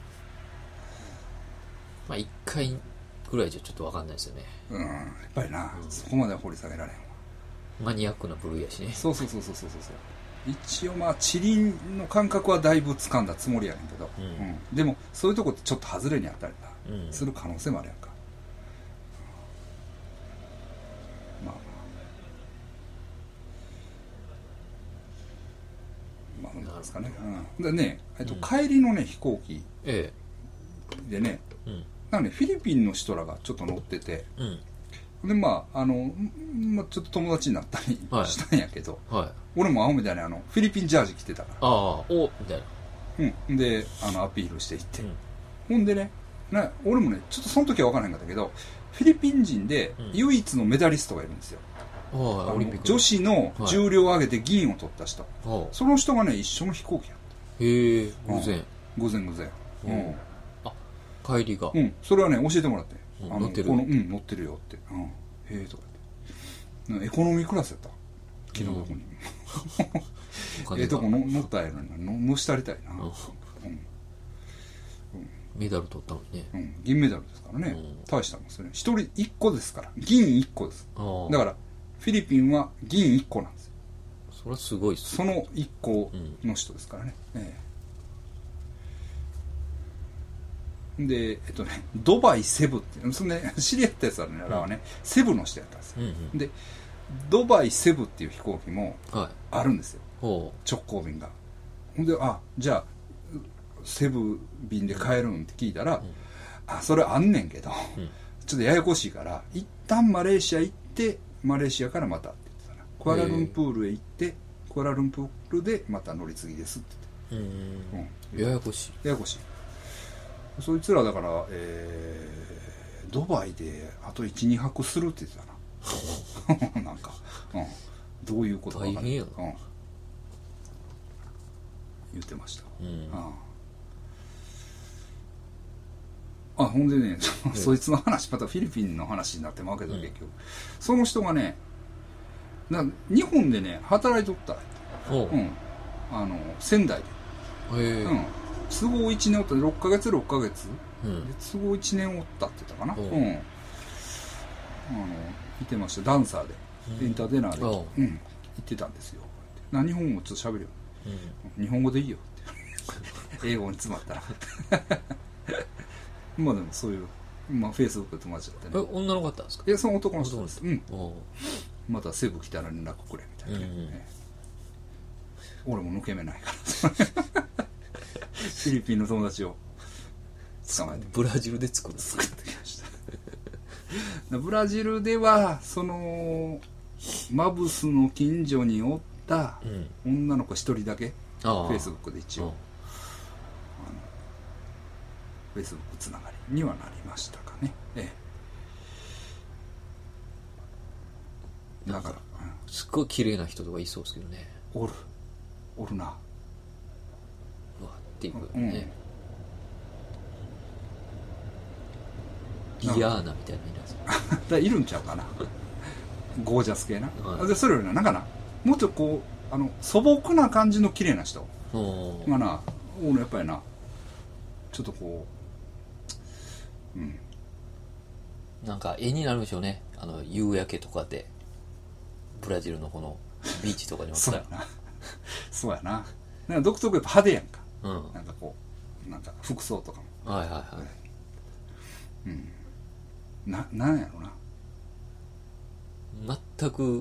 まあ1回ぐらいじゃちょっと分かんないですよね。 やっぱりな、そこまでは掘り下げられんわ。 マニアックな部類やしね。 そう。一応まあ地理の感覚はだいぶ掴んだつもりやねんけど、でもそういうとこってちょっと外れにあったりする可能性もあるやんか。なんですかね。でね、帰りのね飛行機でね、なんかねフィリピンの人らがちょっと乗ってて、でまあちょっと友達になったりしたんやけど、俺もアホみたいにフィリピンジャージ着てたから、 みたいな。でアピールしていって、ほんでね、俺もねちょっとその時は分からへんかったけど、フィリピン人で唯一のメダリストがいるんですよ。女子の重量を上げて銀を取った人、その人がね一緒の飛行機やった。 へえ、偶然。帰りが。 それはね教えてもらって、 乗ってる乗ってるよって。へえとか言って、エコノミークラスやった。気の毒に。とこ乗ったやのに乗したりたいな。 メダル取ったのにね。 銀メダルですからね。大したもんですね。一人1個ですから。銀1個です。だからフィリピンは銀1個なんですよ。 それはすごいっす。 その1個の人ですからね。でドバイセブってそんで知り合ったやつあるね、あれはね、セブの人やったんですよ。でドバイセブっていう飛行機もあるんですよ、直行便が。ほんでじゃあセブ便で帰るんって聞いたら、それあんねんけど、ちょっとややこしいから一旦マレーシア行ってマレーシアからまたって言ってたな。クアラルンプールへ行ってクアラルンプールでまた乗り継ぎですって言って。 ややこしい。 そいつらだから、ドバイであと 1,2 泊するって言ってたな。なんか、どういうことか大変やな。 言ってました。ほんでね、そいつの話、またフィリピンの話になってまうけど、結局その人がね、日本でね働いとった。仙台で。都合1年おったら6ヶ月うん、 で都合1年おったって言ったかな、 うんうん、見てました。ダンサーで、エンターテイナーで、行ってたんですよ。日本語ちょっと喋るよ、日本語でいいよって英語に詰まったらまあでもそういう、まあ、フェイスブックで友達だったね。 女の子だったんですか？ いや、その男の人です。 うん、 またセブ来たら連絡くれみたいな、俺も抜け目ないからフィリピンの友達を捕まえてブラジルで作ってきましたブラジルではそのマブスの近所におった女の子一人だけ、フェイスブックで一応フェイスブックつながりにはなりましたかね。だから、 すっごい綺麗な人とかいそうですけどね。 おるな、 うわっていうね、リアーナみたいなのいるんですよだいるんちゃうかなゴージャス系な、 はい、 でそれよりな、なんかな、もうちょっとこう素朴な感じの綺麗な人がな、やっぱりな、ちょっとこう、 なんか絵になるんでしょうね、夕焼けとかでブラジルのこのビーチとかにおったらそうやな、なんか独特やっぱ派手やんか、なんかこう、なんか服装とかも、 はいはいはい、 なんやろな、 全く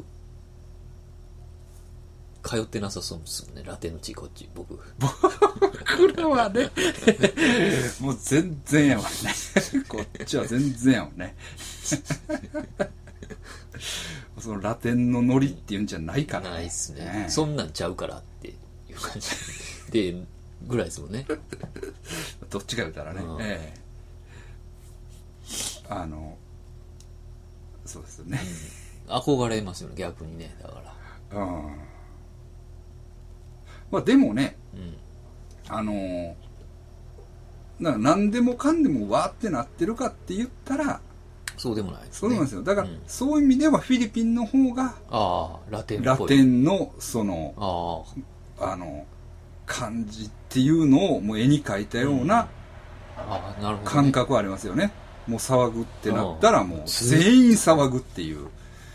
通ってなさそうですもんね、ラテンの地、こっち僕らはねもう全然やわねこっちは全然やわねそのラテンのノリっていうんじゃないから、 ないっすね、そんなんちゃうからっていう感じでぐらいですもんねどっちか言うたらね、そうですよね、 憧れますよね逆にね、だから、 まあでもね、何でもかんでもわーってなってるかって言ったらそうでもないですね。 そうなんですよ。だから、そういう意味ではフィリピンの方がラテンのその感じっていうのをもう絵に描いたような感覚はありますよね。もう騒ぐってなったらもう全員騒ぐっていう。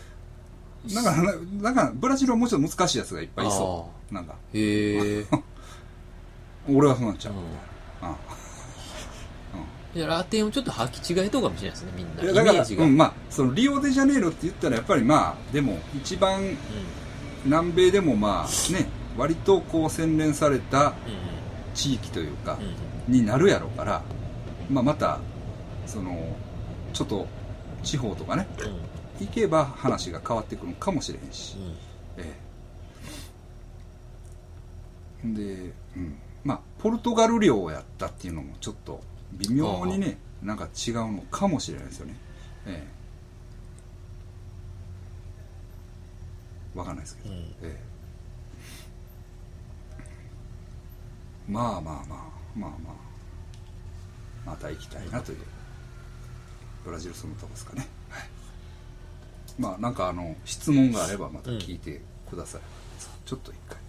なんかブラジルはもうちょっと難しいやつがいっぱいいそう。なんか。俺はそうなんちゃう。 いや、ラテンをちょっと履き違えとうかもしれないですね、みんな。 だから、 イメージがまあ、そのリオデジャネイロって言ったらやっぱりまあ、でも一番南米でもまあね、割とこう洗練された地域というか、になるやろうから、まあまた、その、ちょっと地方とかね、行けば話が変わってくるのかもしれへんし。で、まあ、ポルトガル領をやったっていうのもちょっと微妙にね、なんか違うのかもしれないですよね。わかんないですけど。まあまた行きたいなという、ブラジルそのとこですかね。まあなんか質問があればまた聞いてください。ちょっと一回